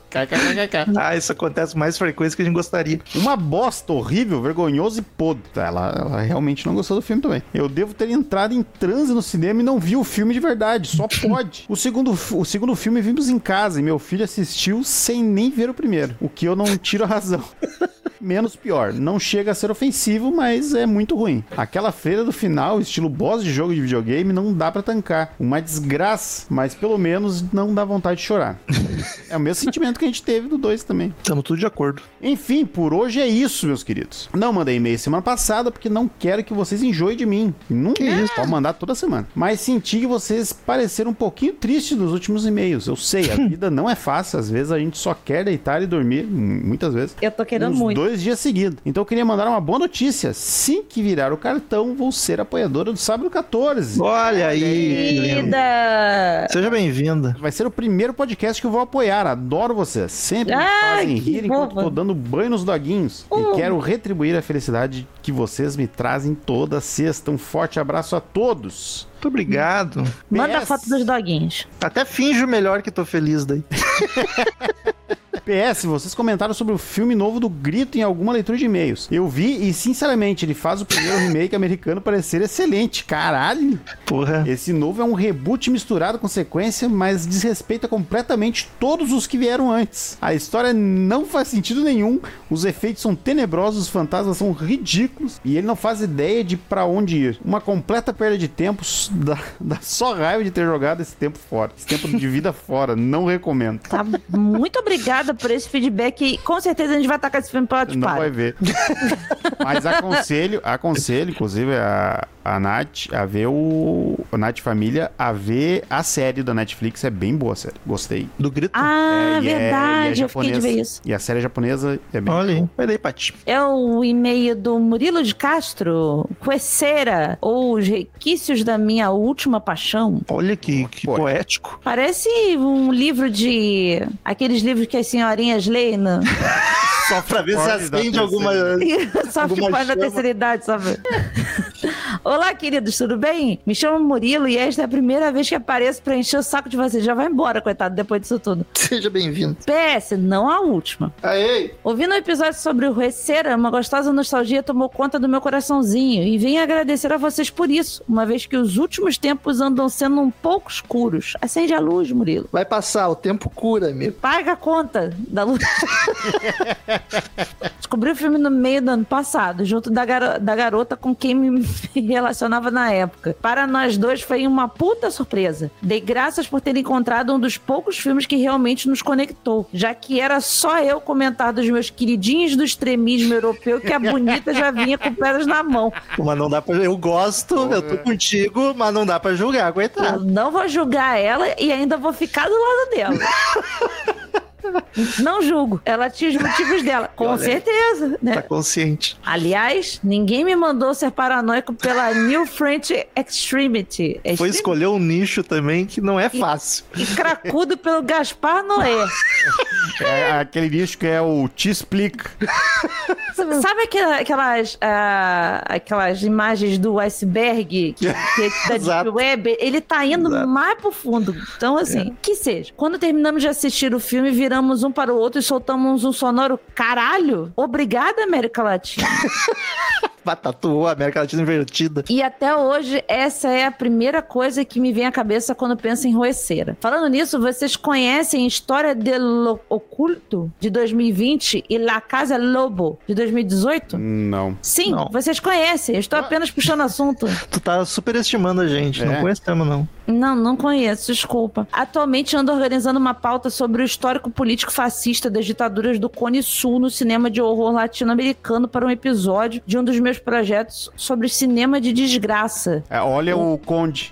Ah, isso acontece com mais frequência que a gente gostaria. Uma bosta horrível, vergonhoso e podre. Ela, ela realmente não gostou do filme também. Eu devo ter entrado em transe no cinema e não vi o filme de verdade. Só pode. O segundo, o segundo filme vimos em casa e meu filho assistiu sem nem ver o primeiro. O que eu não tiro a razão. Menos pior. Não chega a ser ofensivo, mas é muito ruim. Aquela freira do final, estilo boss de jogo de videogame, não dá pra tancar. Uma desgraça, mas pelo menos não dá vontade de chorar. É o mesmo sentimento que a gente teve do dois também. Estamos tudo de acordo. Enfim, por hoje é isso, meus queridos. Não mandei e-mail semana passada porque não quero que vocês enjoem de mim. Nunca isso, pode mandar toda semana. Mas senti que vocês pareceram um pouquinho tristes nos últimos e-mails. Eu sei, a vida não é fácil. Às vezes a gente só quer deitar e dormir. Muitas vezes. Eu tô querendo uns muito. Dois dias seguidos. Então eu queria mandar uma boa notícia. Assim que virar o cartão, vou ser apoiadora do Sábado catorze. Olha aí. Linda. Seja bem-vinda. Vai ser o primeiro podcast que eu vou apoiar. Adoro vocês. Sempre me fazem rir enquanto tô dando banho nos doguinhos. Uh. E quero retribuir a felicidade que vocês me trazem toda sexta. Um forte abraço a todos. Muito obrigado. Manda P S... a foto dos doguinhos. Até finjo melhor que tô feliz daí. P S, vocês comentaram sobre o filme novo do Grito em alguma leitura de e-mails. Eu vi e, sinceramente, ele faz o primeiro remake americano parecer excelente. Caralho! Porra. Esse novo é um reboot misturado com sequência, mas desrespeita completamente todos os que vieram antes. A história não faz sentido nenhum, os efeitos são tenebrosos, os fantasmas são ridículos e ele não faz ideia de pra onde ir. Uma completa perda de tempo, dá, dá só raiva de ter jogado esse tempo fora. Esse tempo de vida fora, não recomendo. Tá, muito obrigada por esse feedback. Com certeza a gente vai tacar esse filme para Não vai ver. Mas aconselho, aconselho, inclusive, a, a Nath a ver o... A Nath Família a ver a série da Netflix. É bem boa a série. Gostei. Do grito. Ah, É, e é- verdade, e é eu fiquei de ver isso. E a série japonesa é bem Olha aí. boa. Vai daí, Paty. É o e-mail do Murilo de Castro, Cueceira, ou os requisitos da minha última paixão. Olha que, que Pô. poético. Parece um livro de... Aqueles livros que as senhorinhas leem, né? Só pra ver se Pode dar acende alguma... Só que Alguma pode da chama. terceira idade, sabe? Olá, queridos, tudo bem? Me chamo Murilo e esta é a primeira vez que apareço pra encher o saco de vocês. Já vai embora, coitado, depois disso tudo. Seja bem-vindo. P S, não a última. Aê! Ouvindo o episódio sobre o Rueceira, uma gostosa nostalgia tomou conta do meu coraçãozinho e venho agradecer a vocês por isso, uma vez que os últimos tempos andam sendo um pouco escuros. Acende a luz, Murilo. Vai passar, o tempo cura, amigo. Paga a conta da luz. Descobri o filme no meio do ano passado, junto da, garo- da garota com quem me relacionava na época. Para nós dois foi uma puta surpresa. Dei graças por ter encontrado um dos poucos filmes que realmente nos conectou, já que era só eu comentar dos meus queridinhos do extremismo europeu que a bonita já vinha com pedras na mão. Mas não dá pra... Eu gosto, eu tô contigo, mas não dá pra julgar, Eu coitado. não vou julgar ela e ainda vou ficar do lado dela. Não julgo. Ela tinha os motivos dela. Com Olha, certeza, né? Tá consciente. Aliás, ninguém me mandou ser paranoico pela New French Extremity. Foi Extreme- escolher um nicho também que não é fácil. E cracudo pelo Gaspar Noé. É aquele nicho que é o Te Explica. Sabe aquela- aquelas, ah, aquelas imagens do iceberg que, que da Exato. Deep Web? Ele tá indo Exato. mais pro fundo. Então, assim, que seja. Quando terminamos de assistir o filme, viramos um para o outro e soltamos um sonoro caralho. Obrigada, América Latina. Tatuou a América Latina invertida. E até hoje, essa é a primeira coisa que me vem à cabeça quando penso em Rueceira. Falando nisso, vocês conhecem História del Oculto, de dois mil e vinte, e La Casa Lobo, de dois mil e dezoito? Não. Sim, Não. vocês conhecem. Eu estou apenas puxando assunto. Tu tá superestimando a gente, É. não conhecemos, não. Não, não conheço, desculpa. Atualmente ando organizando uma pauta sobre o histórico político fascista das ditaduras do Cone Sul no cinema de horror latino-americano para um episódio de um dos meus projetos sobre cinema de desgraça, É, olha o Conde.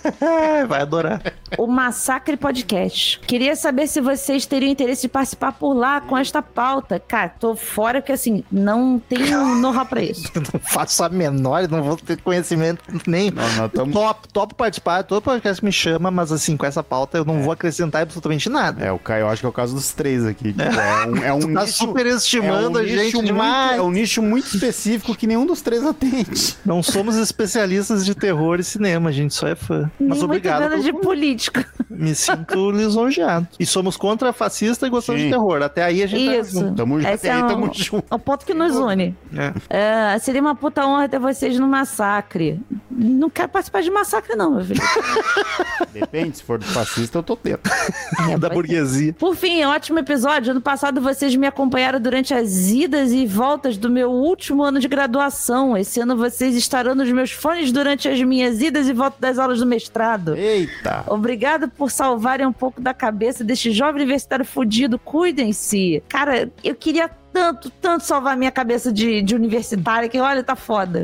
É, vai adorar. o Massacre Podcast. Queria saber se vocês teriam interesse de participar por lá com esta pauta. Cara, tô fora porque, assim, não tenho know-how pra isso. Eu não faço a menor, não vou ter conhecimento nem. Nós, nós tamo... Top, top participar, todo podcast me chama, mas assim, com essa pauta eu não vou acrescentar absolutamente nada. É, o Caio, eu acho que é o caso dos três aqui. Tipo, é um, é um Tu tá nicho... superestimando é um a gente nicho muito- demais. É um nicho muito específico que nenhum dos três atende. Não somos especialistas de terror e cinema, a gente só é fã. Mas Nem obrigado. muito menos pelo de política. Me sinto lisonjeado. E somos contra fascista e gostamos Sim. de terror. Até aí a gente tá Isso. junto. Tamo, Esse até aí é tamo um- junto. É o ponto que nos une. É. É, seria uma puta honra ter vocês no massacre. Não quero participar de massacre, não, meu filho. Depende, se for do fascista, eu tô dentro. É, Da pode ser. burguesia. Por fim, ótimo episódio. Ano passado vocês me acompanharam durante as idas e voltas do meu último ano de graduação. Esse ano vocês estarão nos meus fones durante as minhas idas e voltas das aulas do mestrado. Eita! Obrigado por salvarem um pouco da cabeça deste jovem universitário fudido. Cuidem-se. Cara, eu queria tanto, tanto salvar minha cabeça de, de universitária que, olha, tá foda.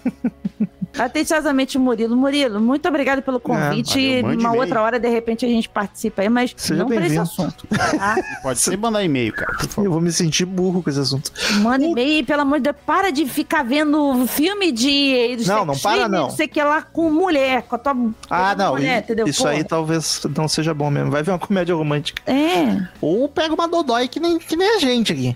Atenciosamente, Murilo. Murilo, muito obrigado pelo convite. valeu, mande Uma e-mail. outra hora, de repente, a gente participa aí, mas Seja não por esse bem-vindo. assunto. Tá? Pode ser mandar e-mail, cara, por favor. Eu vou me sentir burro com esse assunto. Manda e-mail e, pelo amor de Deus, para de ficar vendo filme de... de Não, não sex para, film, não. Não sei o que lá com mulher, com a tua... Ah, com a não. mulher, i- entendeu? Isso Porra. aí talvez não seja bom mesmo. Vai ver uma comédia romântica. É. Ou pega uma dodói que nem, que nem a gente aqui.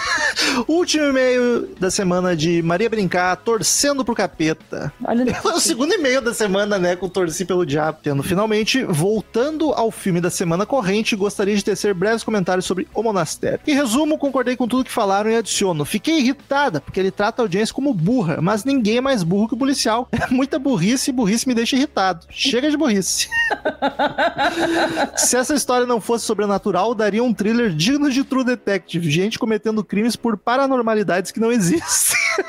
Último e-mail da semana de Maria Brincar, torcendo pro capeta. Olha... É o segundo e-mail da semana, né, com Torci pelo Diabo. Tendo finalmente, voltando ao filme da semana corrente, gostaria de tecer breves comentários sobre O Monastério. Em resumo, concordei com tudo que falaram e adiciono. Fiquei irritada, porque ele trata a audiência como burra, mas ninguém é mais burro que o policial. É muita burrice e burrice me deixa irritado. Chega de burrice. Se essa história não fosse sobrenatural, daria um thriller digno de True Detective. Gente cometendo crimes por paranormalidades que não existem.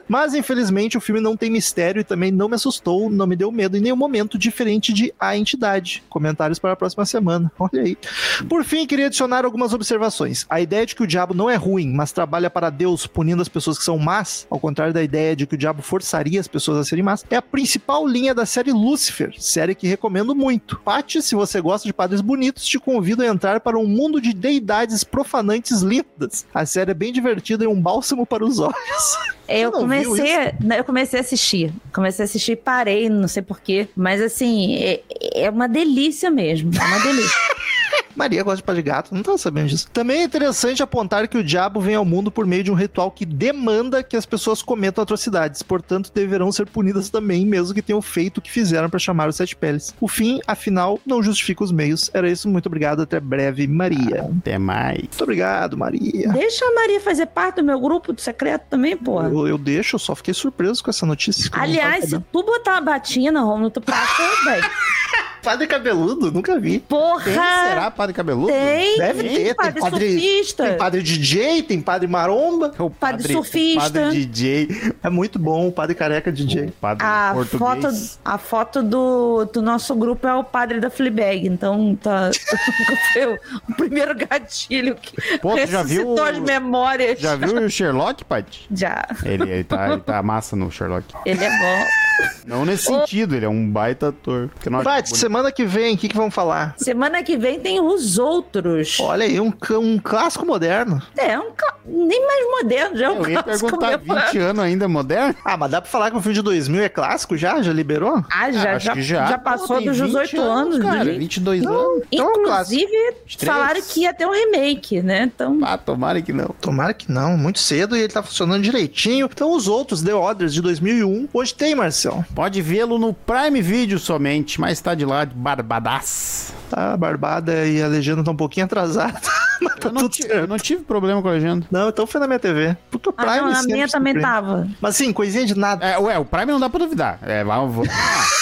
Mas, infelizmente, o filme não tem mistério e também não me assustou, não me deu medo em nenhum momento, diferente de A Entidade. Comentários para a próxima semana. Olha aí. Por fim, queria adicionar algumas observações. A ideia de que o diabo não é ruim, mas trabalha para Deus, punindo as pessoas que são más, ao contrário da ideia de que o diabo forçaria as pessoas a serem más, é a principal linha da série Lúcifer, série que recomendo muito. Paty, se você gosta de padres bonitos, te convido a entrar para um mundo de deidades profanantes lindas. A série é bem divertida e um bálsamo para os olhos. Eu comecei, eu comecei a assistir. Comecei a assistir e parei, não sei porquê. Mas assim, é, é uma delícia mesmo. É uma delícia. Maria gosta de pá de gato, não tava sabendo disso. Também é interessante apontar que o diabo vem ao mundo por meio de um ritual que demanda que as pessoas cometam atrocidades, portanto deverão ser punidas também, mesmo que tenham feito o que fizeram para chamar os Sete Peles. O fim, afinal, não justifica os meios. Era isso, muito obrigado, até breve, Maria. Até mais. Muito obrigado, Maria. Deixa a Maria fazer parte do meu grupo do secreto também, porra. Eu, eu deixo, eu só fiquei surpreso com essa notícia. Aliás, se tu botar uma batina, Romulo, tu passa bem. Padre cabeludo? Nunca vi. Porra! Tem, será padre cabeludo? Tem, Deve tem, ter. Tem padre, padre surfista. Tem padre D J, tem padre maromba. O Padre surfista. O padre D J. É muito bom o padre careca D J. O padre A português. foto, a foto do, do nosso grupo é o padre da Fleabag, então tá foi o, o primeiro gatilho que Pô, tu já viu ressuscitou as memórias. Já viu o Sherlock, Paty? Já. Ele, ele, tá, ele tá massa no Sherlock. Ele é bom. Não nesse sentido, ele é um baita ator. Que eu não acho Paty, bonito. semana que vem, o que, que vamos falar? Semana que vem tem Os Outros. Olha aí, um, um clássico moderno. É, um ca... nem mais moderno, já é um Eu ia clássico perguntar, mesmo. vinte anos ainda moderno? Ah, mas dá pra falar que o filme de dois mil é clássico já? Já liberou? Ah, já, Acho já, que já. já. passou Pô, tem dos vinte dezoito anos, cara, gente. vinte e dois anos. Então é um clássico. Inclusive, falaram que ia ter um remake, né? Então, Ah, tomara que não. Tomara que não, muito cedo e ele tá funcionando direitinho. Então os outros, The Others de dois mil e um, hoje tem, Marcelo. Pode vê-lo no Prime Video somente, mas tá de lá de barbadaço. Tá, a barbada e a legenda tá um pouquinho atrasada. Mas tá Eu não, tudo ti- certo. eu não tive problema com a legenda. Não, então foi na minha T V. Porque o ah, Prime não, na sempre minha também surpreende. tava. Mas assim, coisinha de nada. É, ué, o Prime não dá pra duvidar. É, vamos, vou-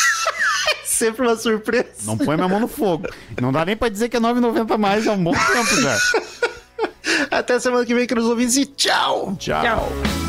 Sempre uma surpresa. não põe minha mão no fogo. Não dá nem pra dizer que é nove reais e noventa centavos mais, é um bom tempo já. Até semana que vem, queridos ouvintes, e tchau! Tchau. Tchau.